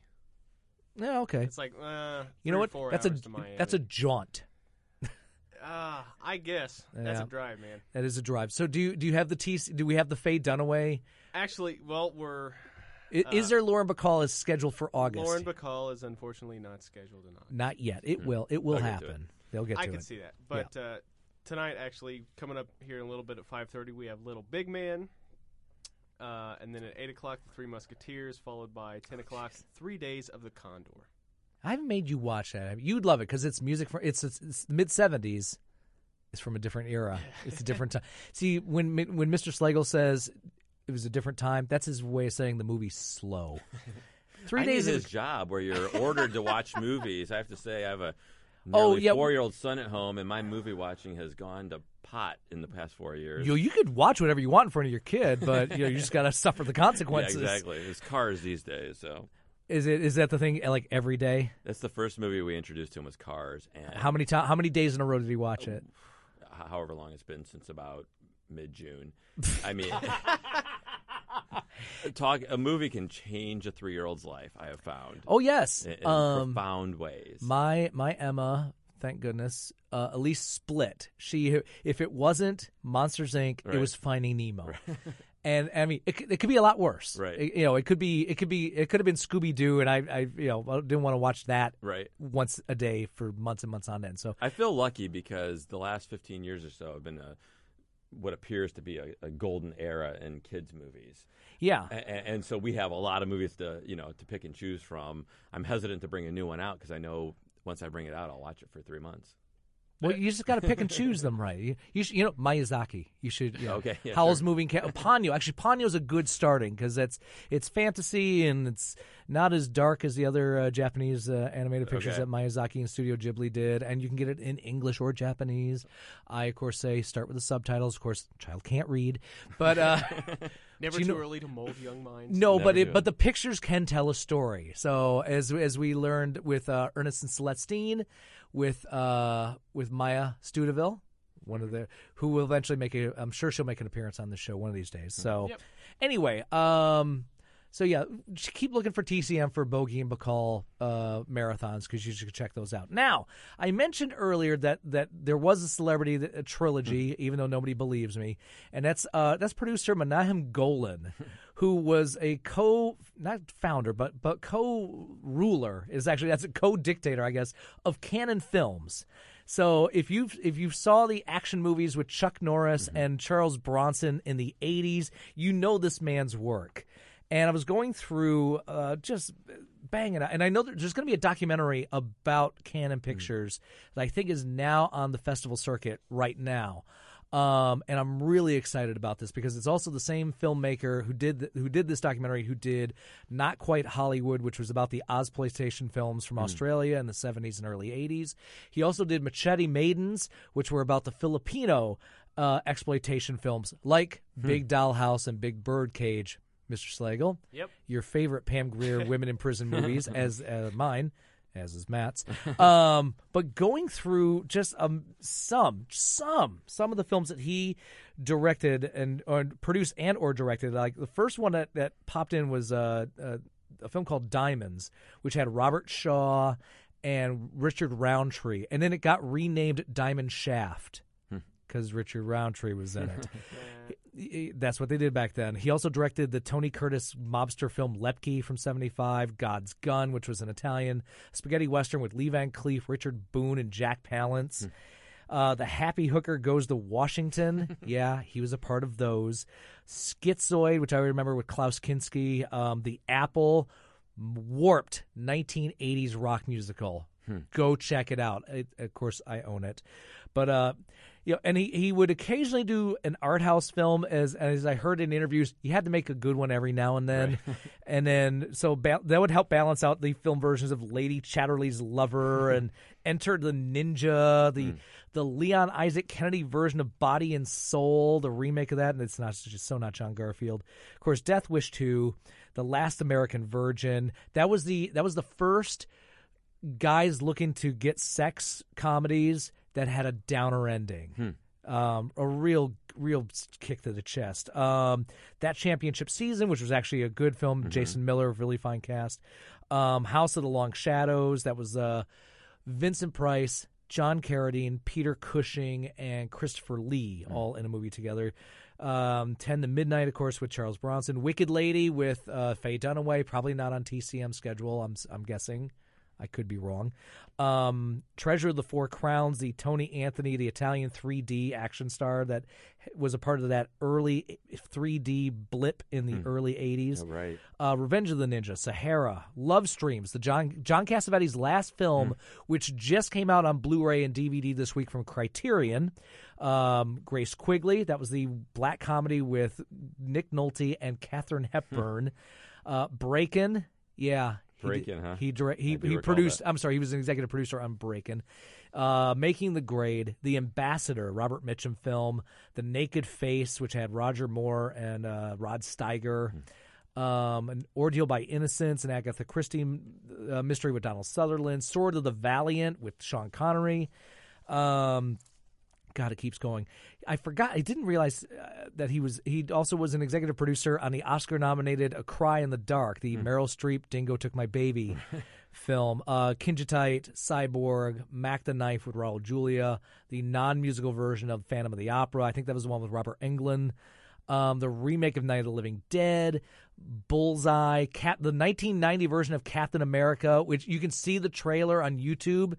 Yeah, okay. It's like uh, You know three or what? Four That's a hours to Miami. that's a jaunt. Ah, I guess that's Yeah. a drive, man. That is a drive. So do you do you have the T? Do we have the Faye Dunaway? Actually, well, we're I- uh, Is there Lauren Bacall is scheduled for August? Lauren Bacall is unfortunately not scheduled in August. Not yet. It will. It will They'll get to happen. They'll get to I it. can see that, but uh, tonight, actually, coming up here in a little bit at five thirty, we have Little Big Man, uh, and then at eight o'clock, The Three Musketeers, followed by ten o'clock, Three Days of the Condor. I haven't made you watch that. You'd love it because it's music from it's, it's, it's mid seventies. It's from a different era. It's a different time. See, when when Mister Slagle says it was a different time, that's his way of saying the movie's slow. Three I days need of his job where you're ordered to watch movies. I have to say, I have a Oh, nearly yeah. four-year-old son at home, and my movie watching has gone to pot in the past four years. You, you could watch whatever you want in front of your kid, but you know you just got to suffer the consequences. Yeah, exactly. It's Cars these days, so. Is it is that the thing like every day? That's the first movie we introduced to him was Cars. And How many time? How many days in a row did he watch it? However long it's been, since about mid-June. I mean, talk a movie can change a three-year-old's life, I have found. Oh yes, in, in um, profound ways. My my Emma, thank goodness, uh, at least split. She if it wasn't Monsters Incorporated, Right. it was Finding Nemo. Right. And I mean, it, it could be a lot worse. Right. It- you know, it could be, it could be, it could have been Scooby Doo, and I, I, you know, I didn't want to watch that Right. once a day for months and months on end. So I feel lucky because the last fifteen years or so have been a, what appears to be a, a golden era in kids' movies. yeah, And, and so we have a lot of movies to, you know, to pick and choose from. I'm hesitant to bring a new one out because I know once I bring it out, I'll watch it for three months. well, you just got to pick and choose them, right? You, you, should, you know, Miyazaki. You should. You know, Okay, yeah, Howl's sure. Moving Ca- Ponyo. Actually, Ponyo's a good starting because it's it's fantasy and it's not as dark as the other uh, Japanese uh, animated pictures Okay. that Miyazaki and Studio Ghibli did, and you can get it in English or Japanese. I, of course, say start with the subtitles. Of course, child can't read, but. Uh, Never you too know- early to mold young minds. No, Never but it, do. but the pictures can tell a story. So as as we learned with uh, Ernest and Celestine, with uh, with Maya Studeville, one of the who will eventually make a, I'm sure she'll make an appearance on the show one of these days. So Yep. anyway, um, so yeah, just keep looking for T C M for Bogey and Bacall uh, marathons because you should check those out. Now, I mentioned earlier that that there was a celebrity that, a trilogy, even though nobody believes me, and that's uh, that's producer Menahem Golan, who was a co not founder but but co-ruler is actually that's a co-dictator, I guess, of Canon Films. So if you if you saw the action movies with Chuck Norris and Charles Bronson in the eighties, you know this man's work. And I was going through uh, just banging out. And I know that there's going to be a documentary about Canon Pictures that I think is now on the festival circuit right now. Um, and I'm really excited about this because it's also the same filmmaker who did th- who did this documentary, who did Not Quite Hollywood, which was about the Ozploitation films from Australia in the seventies and early eighties. He also did Machete Maidens, which were about the Filipino uh, exploitation films like Big Dollhouse and Big Birdcage. Mister Slagle, Yep. your favorite Pam Grier women in prison movies, as uh, mine, as is Matt's. Um, but going through just um, some, some, some of the films that he directed and or produced and or directed. Like the first one that, that popped in was uh, uh, a film called Diamonds, which had Robert Shaw and Richard Roundtree, and then it got renamed Diamond Shaft because Richard Roundtree was in it. He- That's what they did back then. He also directed the Tony Curtis mobster film Lepke from seventy-five, God's Gun, which was an Italian spaghetti western with Lee Van Cleef, Richard Boone, and Jack Palance. Uh, the Happy Hooker Goes to Washington. Yeah, he was a part of those. Schizoid, which I remember with Klaus Kinski. Um, the Apple, warped nineteen eighties rock musical. Go check it out. It, of course, I own it. But uh, you know, and he, he would occasionally do an art house film. As as I heard in interviews, you had to make a good one every now and then, Right. and then so ba- that would help balance out the film versions of Lady Chatterley's Lover and Enter the Ninja, the the Leon Isaac Kennedy version of Body and Soul, the remake of that, and it's not it's just so not John Garfield. Of course, Death Wish two, The Last American Virgin. That was the that was the first guys looking to get sex comedies that had a downer ending. Um, a real, real kick to the chest. Um, that championship season, which was actually a good film, Jason Miller, really fine cast. Um, House of the Long Shadows, that was uh, Vincent Price, John Carradine, Peter Cushing, and Christopher Lee all in a movie together. Um, ten to Midnight, of course, with Charles Bronson. Wicked Lady with uh, Faye Dunaway, probably not on T C M schedule, I'm, I'm guessing. I could be wrong. Um, Treasure of the Four Crowns, the Tony Anthony, the Italian three D action star that was a part of that early three D blip in the early eighties. Oh, right. Uh, Revenge of the Ninja, Sahara, Love Streams, the John John Cassavetes' last film, which just came out on Blu-ray and D V D this week from Criterion. Um, Grace Quigley, that was the black comedy with Nick Nolte and Katharine Hepburn. Uh, Breakin', yeah. Breakin', he, huh? He direct, he I do he recall produced. that. I'm sorry, he was an executive producer on Breakin', uh, Making the Grade, The Ambassador, Robert Mitchum film, The Naked Face, which had Roger Moore and uh, Rod Steiger. Um, an Ordeal by Innocence, an Agatha Christie uh, mystery with Donald Sutherland, Sword of the Valiant with Sean Connery. Um, God, it keeps going. I forgot. I didn't realize uh, that he was. He also was an executive producer on the Oscar-nominated A Cry in the Dark, the Hmm. Meryl Streep "Dingo Took My Baby" film. Uh, Kinjitite, Cyborg, Mac the Knife with Raul Julia, the non-musical version of Phantom of the Opera. I think that was the one with Robert Englund. Um, the remake of Night of the Living Dead, Bullseye, Cap, the nineteen ninety version of Captain America, which you can see the trailer on YouTube.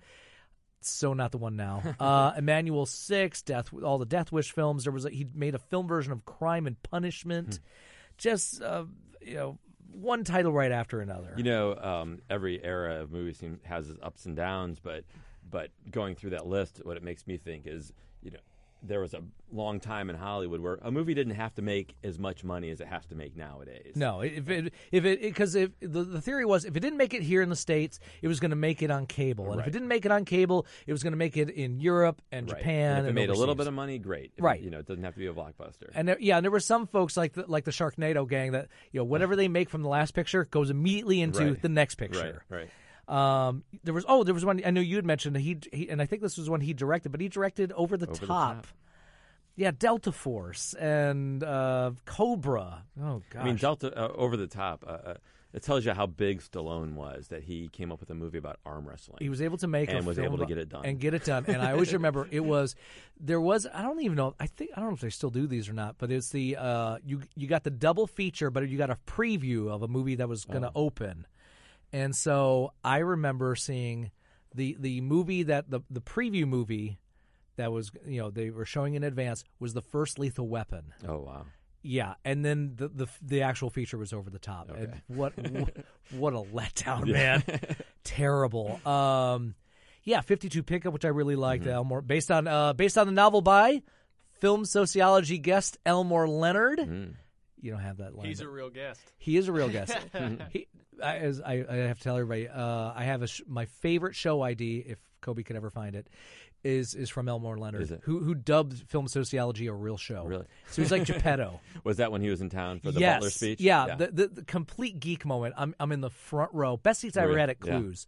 So not the one now. Uh, Emmanuel Six, Death, all the Death Wish films. There was a, he made a film version of Crime and Punishment. Just uh, you know, one title right after another. You know, um, every era of movies seem, has its ups and downs, but but going through that list, what it makes me think is, you know, there was a long time in Hollywood where a movie didn't have to make as much money as it has to make nowadays. No, if it if it because if the, the theory was if it didn't make it here in the States, it was going to make it on cable, and Right. if it didn't make it on cable, it was going to make it in Europe and Right. Japan. And if it and made a little overseas. bit of money, great. If Right. It, you know, it doesn't have to be a blockbuster. And there, yeah, and there were some folks like the, like the Sharknado gang that you know whatever they make from the last picture goes immediately into Right. the next picture. Right. Right. Um, there was oh, there was one I know you had mentioned he, he and I think this was one he directed, but he directed Over the Over the Top. Top. Yeah, Delta Force and uh, Cobra. Oh gosh, I mean, Delta uh, Over the Top. Uh, uh, it tells you how big Stallone was that he came up with a movie about arm wrestling. He was able to make and a was film able to about- get it done and get it done. And I always remember it was there was I don't even know I think I don't know if they still do these or not, but it's the uh, you you got the double feature, but you got a preview of a movie that was going to Oh. open, and so I remember seeing the the movie that the the preview movie that was you know they were showing in advance was the first Lethal Weapon. Oh wow. Yeah, and then the the, the actual feature was Over the Top. Okay. And what, what what a letdown, Yeah. man! Terrible. Um, yeah, fifty-two Pickup, which I really liked. Mm-hmm. Elmore, based on uh, based on the novel by film sociology guest Elmore Leonard. Mm. You don't have that line. He's but a real guest. He is a real guest. he, I, as I, I have to tell everybody, uh, I have a sh- my favorite show I D, if Kobe could ever find it, is is from Elmore Leonard, Is it? who who dubbed film sociology a real show. Really? So he's like Geppetto. Was that when he was in town for the yes. Butler speech? Yeah, The, the the complete geek moment. I'm I'm in the front row, best seats I ever Really? had at Yeah. Clues,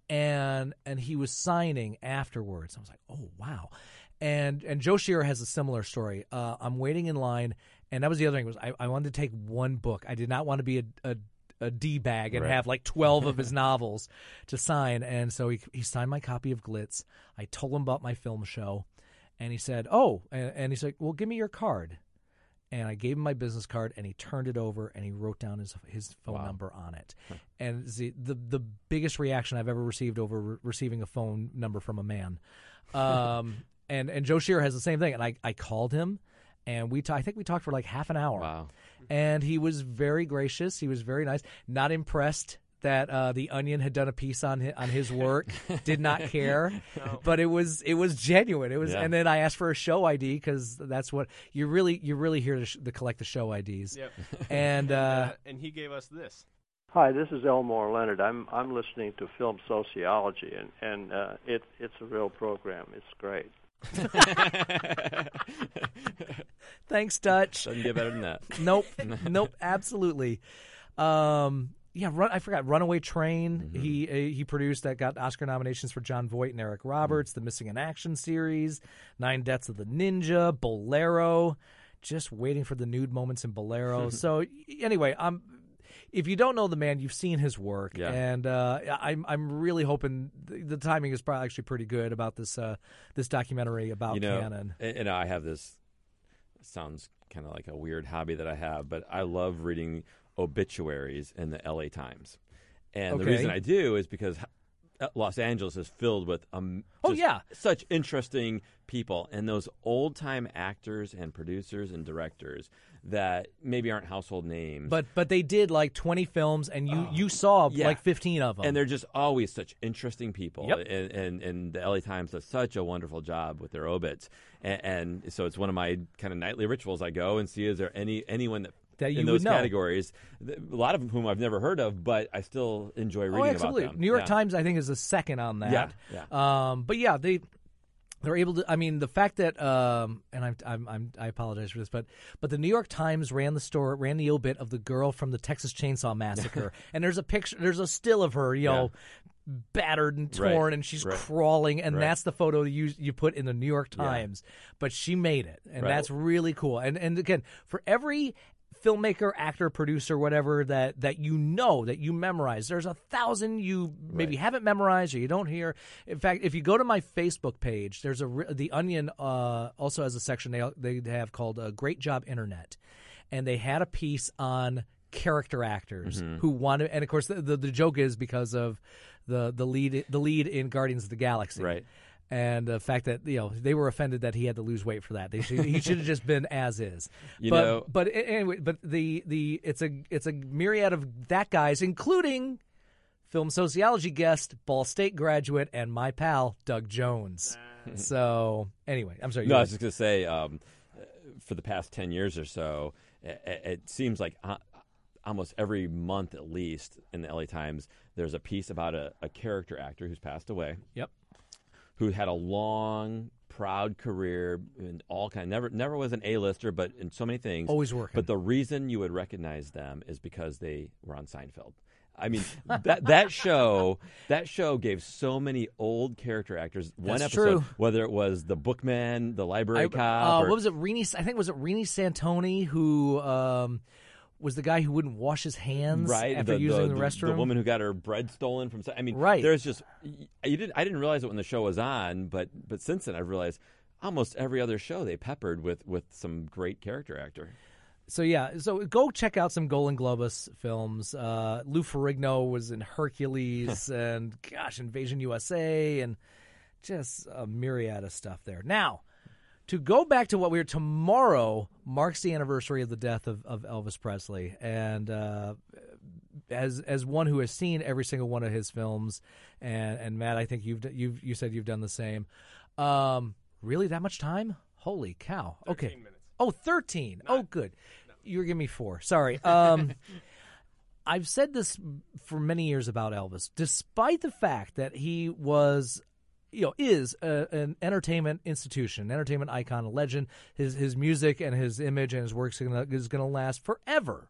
and and he was signing afterwards. I was like, oh wow, and and Joe Shearer has a similar story. Uh, I'm waiting in line, and that was the other thing was I, I wanted to take one book. I did not want to be a, a a D bag and Right. have like twelve of his novels to sign, and so he he signed my copy of Glitz. I told him about my film show, and he said, oh, and, and he's like, well, give me your card. And I gave him my business card, and he turned it over, and he wrote down his his phone Wow. number on it. And the, the the biggest reaction I've ever received over re- receiving a phone number from a man. Um, and and Joe Shearer has the same thing. And I, I called him, and we ta- I think we talked for like half an hour. Wow. And he was very gracious. He was very nice. Not impressed that uh, the Onion had done a piece on his, on his work. Did not care, No. but it was it was genuine. It was, Yeah. and then I asked for a show I D because that's what you really you're really here to, sh- to collect the show I Ds. Yep. And uh, and he gave us this. Hi, this is Elmore Leonard. I'm I'm listening to Film Sociology, and and uh, it it's a real program. It's great. thanks, Dutch. Doesn't get better than that. Nope, nope, absolutely. Um, yeah, run, I forgot. Runaway Train. Mm-hmm. He uh, he produced that got Oscar nominations for John Voight and Eric Roberts. Mm-hmm. The Missing in Action series, Nine Deaths of the Ninja, Bolero. Just waiting for the nude moments in Bolero. So y- anyway, I'm. If you don't know the man, you've seen his work, Yeah. and uh, I'm I'm really hoping the, the timing is probably actually pretty good about this uh, this documentary about you know, Cannon. And, and I have this. Sounds kind of like a weird hobby that I have, but I love reading obituaries in the L A Times, and the Okay. reason I do is because Los Angeles is filled with um, Oh, just yeah. such interesting people, and those old time actors and producers and directors that maybe aren't household names, But but they did like twenty films, and you, you saw yeah. like fifteen of them. and they're just always such interesting people. Yep. And, and and the L A Times does such a wonderful job with their obits, and, and so it's one of my kind of nightly rituals. I go and see is there any anyone that that you in would those know. categories. A lot of whom I've never heard of, but I still enjoy reading oh, absolutely. about them. New York yeah. Times, I think, is the second on that. Yeah, yeah. Um, but yeah, they they're able to. I mean, the fact that um, and I'm, I'm I'm I apologize for this, but but the New York Times ran the story, ran the obit of the girl from the Texas Chainsaw Massacre, and there's a picture, there's a still of her, you Yeah. know. battered and torn, Right, and she's right. crawling, and Right. that's the photo you you put in the New York Yeah. Times. But she made it, and Right. that's really cool. And and again, for every filmmaker, actor, producer, whatever that that you know, that you memorize, there's a thousand you maybe Right. haven't memorized or you don't hear. In fact, if you go to my Facebook page, there's a re- the Onion uh, also has a section they they have called uh, Great Job Internet, and they had a piece on character actors Mhm. who wanted, and of course the, the the joke is because of the the lead the lead in Guardians of the Galaxy, Right. and the fact that you know they were offended that he had to lose weight for that. They should, he should have just been as is. You but know- but a- anyway, but the the it's a it's a myriad of that guys, including film sociology guest, Ball State graduate, and my pal Doug Jones. So anyway, I'm sorry. No, you I was just going to say, um, for the past ten years or so, it, it seems like uh, almost every month at least in the L A Times, there's a piece about a, a character actor who's passed away. Yep. Who had a long, proud career and all kind. Never, never was an A-lister, but in so many things. Always working. But the reason you would recognize them is because they were on Seinfeld. I mean, that that show that show gave so many old character actors one That's episode, true. whether it was the bookman, the library I- cop. uh, or, what was it? Rini, I think was it Rini Santoni who um, was the guy who wouldn't wash his hands right after using the, restroom. The woman who got her bread stolen from. I mean, Right. There's just you didn't. I didn't realize it when the show was on, but but since then I've realized almost every other show they peppered with with some great character actor. So yeah, so go check out some Golan Globus films. Uh, Lou Ferrigno was in Hercules and gosh, Invasion U S A, and just a myriad of stuff there. Now, to go back to what we were tomorrow marks the anniversary of the death of, of Elvis Presley, and uh, as as one who has seen every single one of his films, and and Matt, I think you've you've you said you've done the same. Um, really, that much time? Holy cow! Okay. minutes. Oh, thirteen. Oh, good. You're giving me four. Sorry. Um, I've said this for many years about Elvis, despite the fact that he was, you know, is a, an entertainment institution, an entertainment icon, a legend. His his music and his image and his work is going to last forever.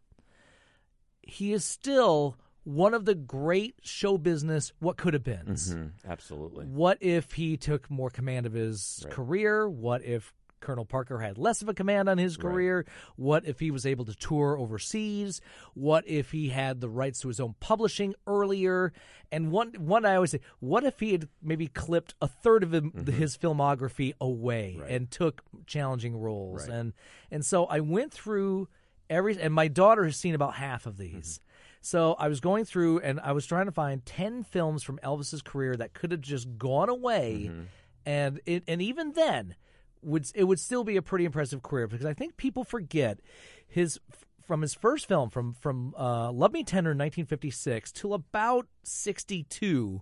He is still one of the great show business what could have been. Mm-hmm. Absolutely. What if he took more command of his Right. career? What if Colonel Parker had less of a command on his career? Right. What if he was able to tour overseas? What if he had the rights to his own publishing earlier? And one, one I always say, what if he had maybe clipped a third of him, Mm-hmm. his filmography away Right. and took challenging roles? Right. And and so I went through every, and my daughter has seen about half of these. Mm-hmm. So I was going through and I was trying to find ten films from Elvis's career that could have just gone away, Mm-hmm. and it, and even then, would it would still be a pretty impressive career, because I think people forget his from his first film from from uh, Love Me Tender in nineteen fifty-six till about sixty-two.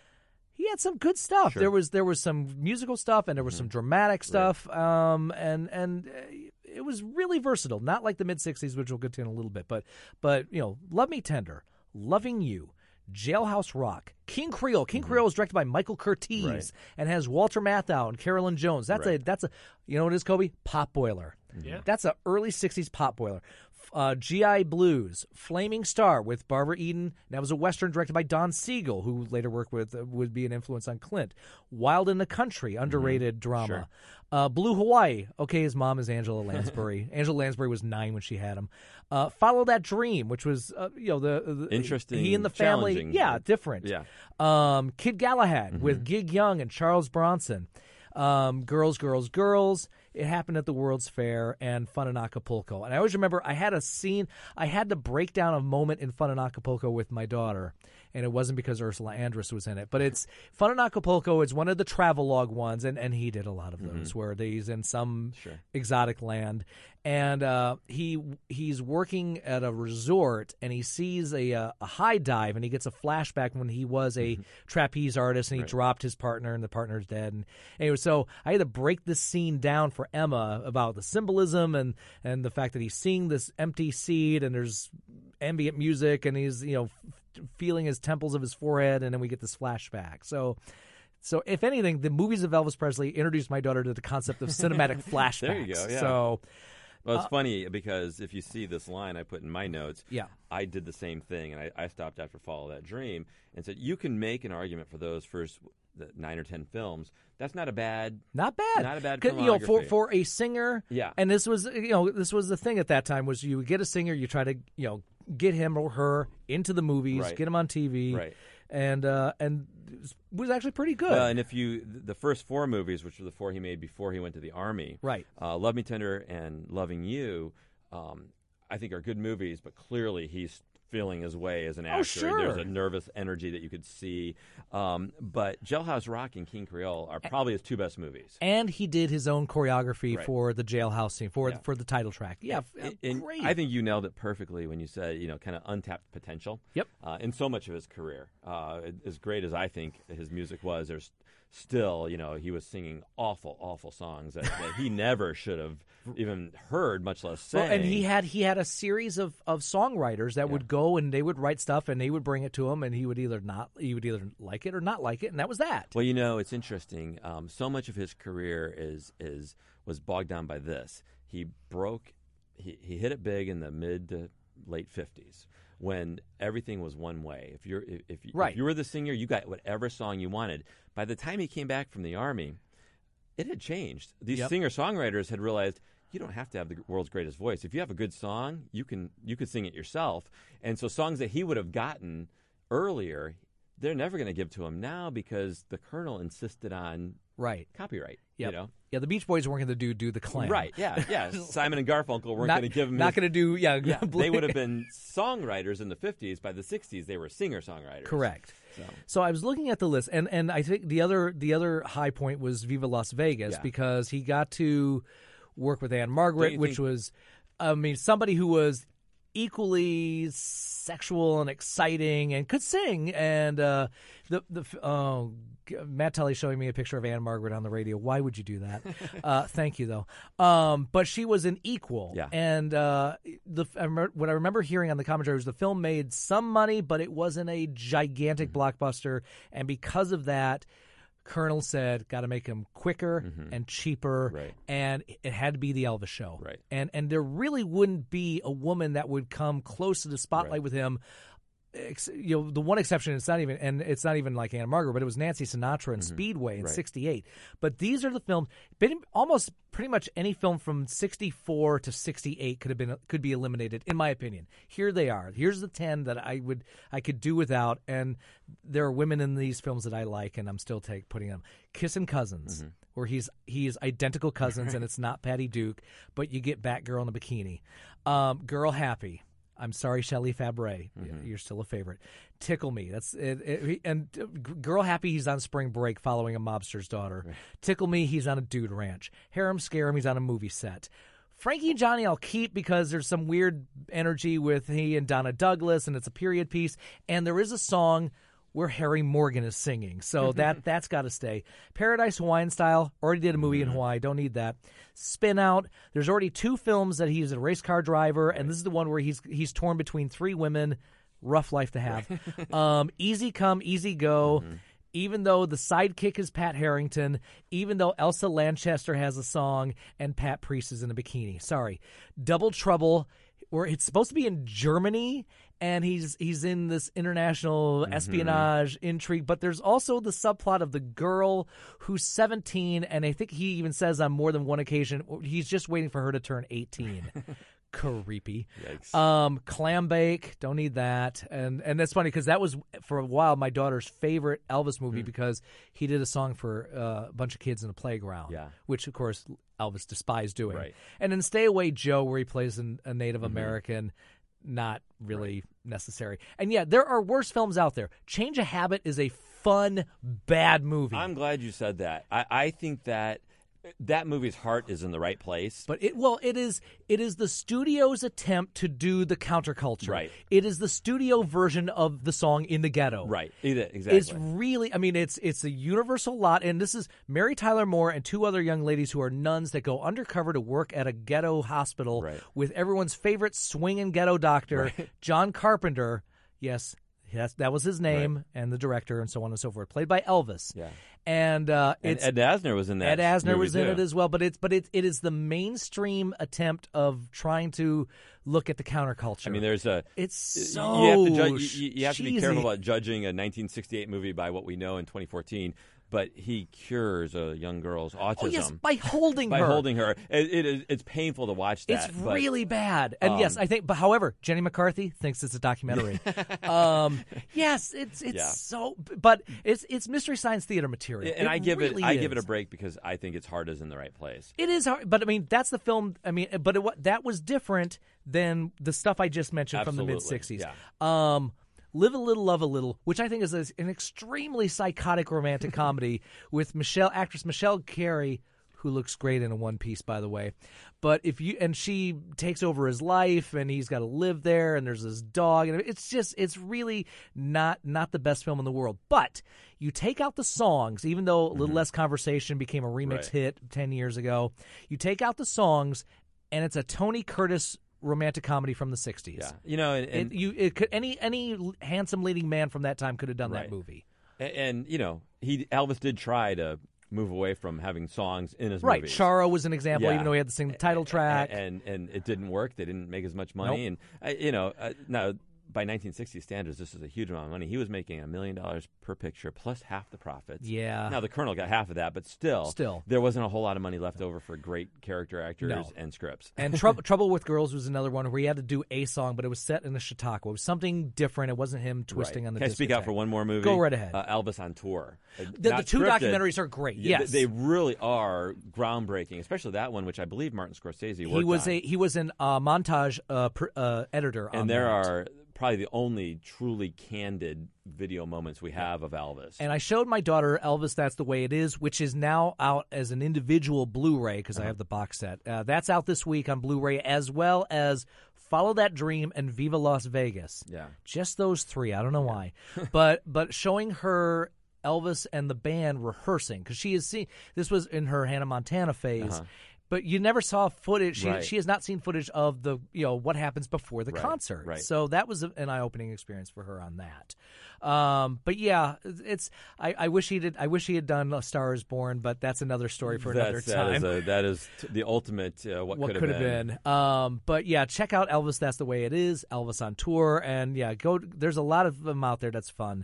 He had some good stuff. Sure. There was there was some musical stuff and there was Mm-hmm. some dramatic stuff, um, and and uh, it was really versatile. Not like the mid sixties, which we'll get to in a little bit, but but you know, Love Me Tender, Loving You, Jailhouse Rock, King Creole. King Mm-hmm. Creole is directed by Michael Curtiz Right. and has Walter Matthau and Carolyn Jones. That's Right. a that's a you know what it is, Kobe? Pop boiler. Yeah. That's a early sixties pop boiler. Uh, G I Blues, Flaming Star with Barbara Eden. That was a Western directed by Don Siegel, who later worked with, uh, would be an influence on Clint. Wild in the Country, underrated drama. Sure. Uh, Blue Hawaii. Okay, his mom is Angela Lansbury. Angela Lansbury was nine when she had him. Uh, Follow That Dream, which was, uh, you know, the, the Interesting, He and the Family. challenging. Yeah, different. Yeah. Um, Kid Galahad Mm-hmm. with Gig Young and Charles Bronson. Um, Girls, Girls, Girls. It Happened at the World's Fair, and Fun in Acapulco. And I always remember I had a scene, I had to break down a moment in Fun in Acapulco with my daughter, and it wasn't because Ursula Andress was in it. But it's Fun in Acapulco. It's one of the travelogue ones, and, and he did a lot of those where he's in some Sure. exotic land. And uh, he he's working at a resort, and he sees a, uh, a high dive, and he gets a flashback when he was a trapeze artist, and he Right. dropped his partner, and the partner's dead. And anyway, so I had to break this scene down for for Emma about the symbolism and, and the fact that he's seeing this empty seat and there's ambient music and he's, you know, f- feeling his temples of his forehead, and then we get this flashback. So, so if anything, the movies of Elvis Presley introduced my daughter to the concept of cinematic flashbacks. There you go. Yeah. So, well, it's uh, funny because if you see this line I put in my notes, yeah. I did the same thing, and I, I stopped after Follow That Dream and said you can make an argument for those first the nine or ten films. That's not a bad, not bad, not a bad. You know, for for a singer, yeah. And this was, you know, this was the thing at that time was you would get a singer, you try to, you know, get him or her into the movies, right. get him on T V, right. and uh, and it was actually pretty good. Well, and if you the first four movies, which were the four he made before he went to the Army, right? Uh, Love Me Tender and Loving You, um, I think are good movies, but clearly he's feeling his way as an actor. Oh, sure. There's a nervous energy that you could see. Um, but Jailhouse Rock and King Creole are probably his two best movies. And he did his own choreography right. for the jailhouse scene, for yeah. for the title track. Yeah, and, and great. I think you nailed it perfectly when you said, you know, kind of untapped potential. Yep. Uh, in so much of his career. Uh, as great as I think his music was, there's still, you know, he was singing awful, awful songs that, that he never should have even heard, much less sang. Well, and he had he had a series of, of songwriters that yeah. would go and they would write stuff and they would bring it to him, and he would either not he would either like it or not like it, and that was that. Well, you know, it's interesting. Um, so much of his career is is was bogged down by this. He broke, he he hit it big in the mid to late fifties. When everything was one way. If you're if, if, right. if you were the singer, you got whatever song you wanted. By the time he came back from the Army, it had changed. These yep. singer-songwriters had realized you don't have to have the world's greatest voice. If you have a good song, you can you could sing it yourself. And so songs that he would have gotten earlier, they're never going to give to him now because the Colonel insisted on right copyright. Yep. You know? Yeah, the Beach Boys weren't going to do do the Clam. Right, yeah, yeah. Simon and Garfunkel weren't not, going to give him Not his, going to do, yeah. yeah they would have been songwriters in the fifties. By the sixties, they were singer-songwriters. Correct. So. so I was looking at the list, and, and I think the other the other high point was Viva Las Vegas yeah. because he got to work with Anne Margaret, which think... was, I mean, somebody who was equally sexual and exciting and could sing. And uh, the the oh, Matt Tully's showing me a picture of Anne Margaret on the radio. Why would you do that? uh, thank you, though. Um, but she was an equal. Yeah. And uh, the I remember, what I remember hearing on the commentary was the film made some money, but it wasn't a gigantic mm-hmm. blockbuster. And because of that, Colonel said, got to make him quicker mm-hmm. and cheaper, right. and it had to be the Elvis show. Right. And and there really wouldn't be a woman that would come close to the spotlight right. with him. You know, the one exception, it's not even, and it's not even like Anne Margaret, but it was Nancy Sinatra in mm-hmm. Speedway in right. sixty-eight. But these are the films. Almost pretty much any film from sixty-four to sixty-eight could have been could be eliminated, in my opinion. Here they are. Here's the ten that I would I could do without, and there are women in these films that I like, and I'm still take putting them. Kissing Cousins, mm-hmm. where he's he is identical cousins, and it's not Patty Duke, but you get Batgirl in a bikini. Um, Girl Happy. I'm sorry, Shelley Fabre. Mm-hmm. You're still a favorite. Tickle Me. That's it, it, and Girl Happy. He's on spring break following a mobster's daughter. Right. Tickle Me. He's on a dude ranch. Harem Scarum. He's on a movie set. Frankie and Johnny I'll keep because there's some weird energy with he and Donna Douglas, and it's a period piece. And there is a song where Harry Morgan is singing. So that, that's got to stay. Paradise Hawaiian Style, already did a movie mm-hmm. in Hawaii, don't need that. Spin Out, there's already two films that he's a race car driver, and this is the one where he's he's torn between three women. Rough life to have. um, easy Come, Easy Go. Mm-hmm. Even though the sidekick is Pat Harrington, even though Elsa Lanchester has a song, and Pat Priest is in a bikini. Sorry. Double Trouble, where it's supposed to be in Germany, and he's he's in this international mm-hmm. espionage intrigue, but there's also the subplot of the girl who's seventeen, and I think he even says on more than one occasion he's just waiting for her to turn eighteen. Creepy. Yikes. Um, Clam Bake, don't need that. And and that's funny because that was for a while my daughter's favorite Elvis movie mm. because he did a song for uh, a bunch of kids in a playground, yeah. which of course Elvis despised doing. Right. And then Stay Away Joe, where he plays an, a Native mm-hmm. American, not really right. necessary. And yeah, there are worse films out there. Change of Habit is a fun, bad movie. I'm glad you said that. I, I think that that movie's heart is in the right place. But it well, it is it is the studio's attempt to do the counterculture. Right. It is the studio version of the song In the Ghetto. Right. Exactly. It's really, I mean, it's it's a universal lot, and this is Mary Tyler Moore and two other young ladies who are nuns that go undercover to work at a ghetto hospital Right. with everyone's favorite swinging ghetto doctor, Right. John Carpenter. Yes. Yes, that was his name, Right. and the director, and so on and so forth, played by Elvis. Yeah. And uh, And it's Ed Asner was in that. Ed Asner movie was in too. it as well, but it's but it it is the mainstream attempt of trying to look at the counterculture. I mean, there's a. It's so you have to judge. You, you have to be cheesy. careful about judging a nineteen sixty-eight movie by what we know in twenty fourteen. But he cures a young girl's autism. Oh yes, by holding by her. holding her. It, it is. It's painful to watch that. It's but, really bad. And um, yes, I think. But however, Jenny McCarthy thinks it's a documentary. um, yes, it's it's Yeah. so. But it's it's Mystery Science Theater material. And It I give really it. I is. give it a break because I think its heart is in the right place. It is hard, but I mean that's the film. I mean, but it, wa- that was different than the stuff I just mentioned from the Absolutely, mid sixties. yeah. Um, Live a Little, Love a Little, which I think is a, an extremely psychotic romantic comedy with Michelle actress Michelle Carey, who looks great in a one piece, by the way. But if you and she takes over his life, and he's got to live there, and there's this dog, and it's just it's really not not the best film in the world. But you take out the songs, even though a little less conversation became a remix Right. hit ten years ago. You take out the songs, and it's a Tony Curtis romantic comedy from the sixties. Yeah, you know, and, and it, you it could any any handsome leading man from that time could have done Right. that movie. and, and you know, he Elvis did try to move away from having songs in his Right, movies. Charo was an example, Yeah. even though he had the same title track. and and, and it didn't work. They didn't make as much money, Nope. and uh, you know, uh, now by nineteen sixty standards, this is a huge amount of money. He was making a million dollars per picture plus half the profits. Yeah. Now the Colonel got half of that, but still, Still. there wasn't a whole lot of money left over for great character actors No. and scripts. And Trouble, Trouble with Girls was another one where he had to do a song, but it was set in a Chautauqua. It was something different. It wasn't him twisting Right. on the Can I speak out discotheque. for one more movie? Go right ahead. Uh, Elvis on Tour. Uh, The- not the two scripted. documentaries are great, Yeah, yes. they really are groundbreaking, especially that one, which I believe Martin Scorsese worked He was on. a he was an uh, montage uh, pr- uh, editor on and there that. are probably the only truly candid video moments we have of Elvis. And I showed my daughter Elvis That's the Way It Is, which is now out as an individual Blu-ray because I have the box set. Uh, that's out this week on Blu-ray, as well as Follow That Dream and Viva Las Vegas. Yeah. Just those three. I don't know why. but but showing her Elvis and the band rehearsing, because she has seen, this was in her Hannah Montana phase. Uh-huh. But you never saw footage. She, Right. she has not seen footage of the you know what happens before the Right, concert. right. So that was a, an eye-opening experience for her on that. Um, but yeah, it's I, I wish he did. I wish he had done A Star Is Born, but that's another story for another That's, time. That is, a, that is t- the ultimate uh, what, what could could have have been. been. Um, but yeah, check out Elvis. That's the Way It Is. Elvis on Tour, and yeah, go. There's a lot of them out there. That's fun.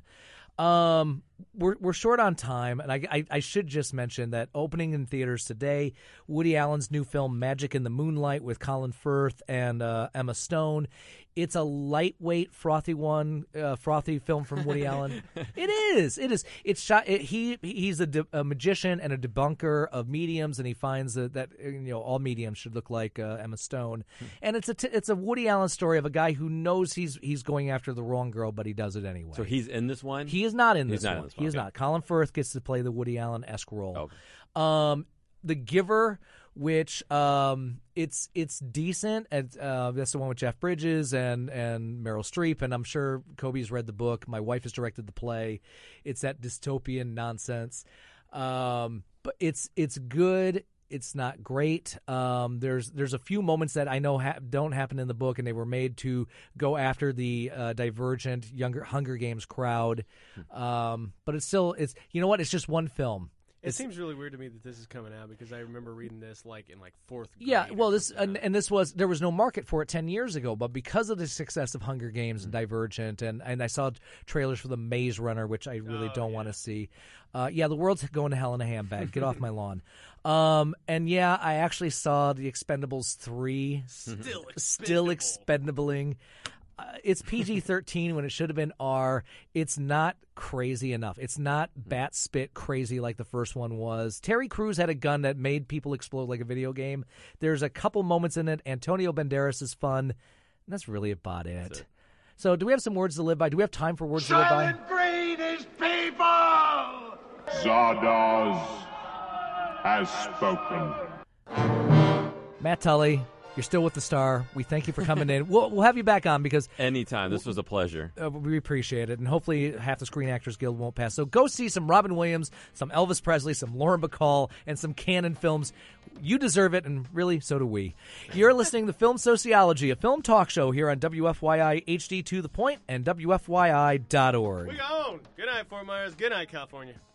Um, we're we're short on time, and I, I I should just mention that opening in theaters today, Woody Allen's new film Magic in the Moonlight with Colin Firth and uh, Emma Stone. It's a lightweight, frothy one, uh, frothy film from Woody Allen. It is. It is. It's shot. It, he he's a, de- a magician and a debunker of mediums, and he finds that, that you know all mediums should look like uh, Emma Stone. And it's a t- it's a Woody Allen story of a guy who knows he's he's going after the wrong girl, but he does it anyway. So he's in this one? He is not in He's this not in one. this He is okay. not. Colin Firth gets to play the Woody Allen-esque role. Okay. Um, The Giver, which um, it's it's decent. And, uh, that's the one with Jeff Bridges and, and Meryl Streep, and I'm sure Kobe's read the book. My wife has directed the play. It's that dystopian nonsense. Um, but it's it's good. It's not great. Um, there's there's a few moments that I know ha- don't happen in the book, and they were made to go after the uh, divergent younger Hunger Games crowd. Um, but it's still it's you know what? It's just one film. It It's- seems really weird to me that this is coming out because I remember reading this like in like fourth grade. Yeah, or well, this something. and, and this was there was no market for it ten years ago, but because of the success of Hunger Games Mm. and Divergent, and, and I saw trailers for the Maze Runner, which I really Oh, don't want to see. Uh, yeah, the world's going to hell in a handbag. Get off my lawn. Um, and yeah, I actually saw the Expendables three. Still Still expendabling. Uh, it's P G thirteen when it should have been R. It's not crazy enough. It's not bat spit crazy like the first one was. Terry Crews had a gun that made people explode like a video game. There's a couple moments in it. Antonio Banderas is fun. And that's really about it. That's it. So do we have some words to live by? Do we have time for words to live by? Green is people! Zardoz. has spoken. Matt Tully, you're still with the Star. We thank you for coming in. We'll, we'll have you back on because anytime. This was a pleasure. Uh, we appreciate it, and hopefully half the Screen Actors Guild won't pass. So go see some Robin Williams, some Elvis Presley, some Lauren Bacall, and some Cannon films. You deserve it, and really, so do we. You're listening to Film Sociology, a film talk show here on W F Y I H D To The Point and W F Y I dot org. We gone. Good night, Fort Myers. Good night, California.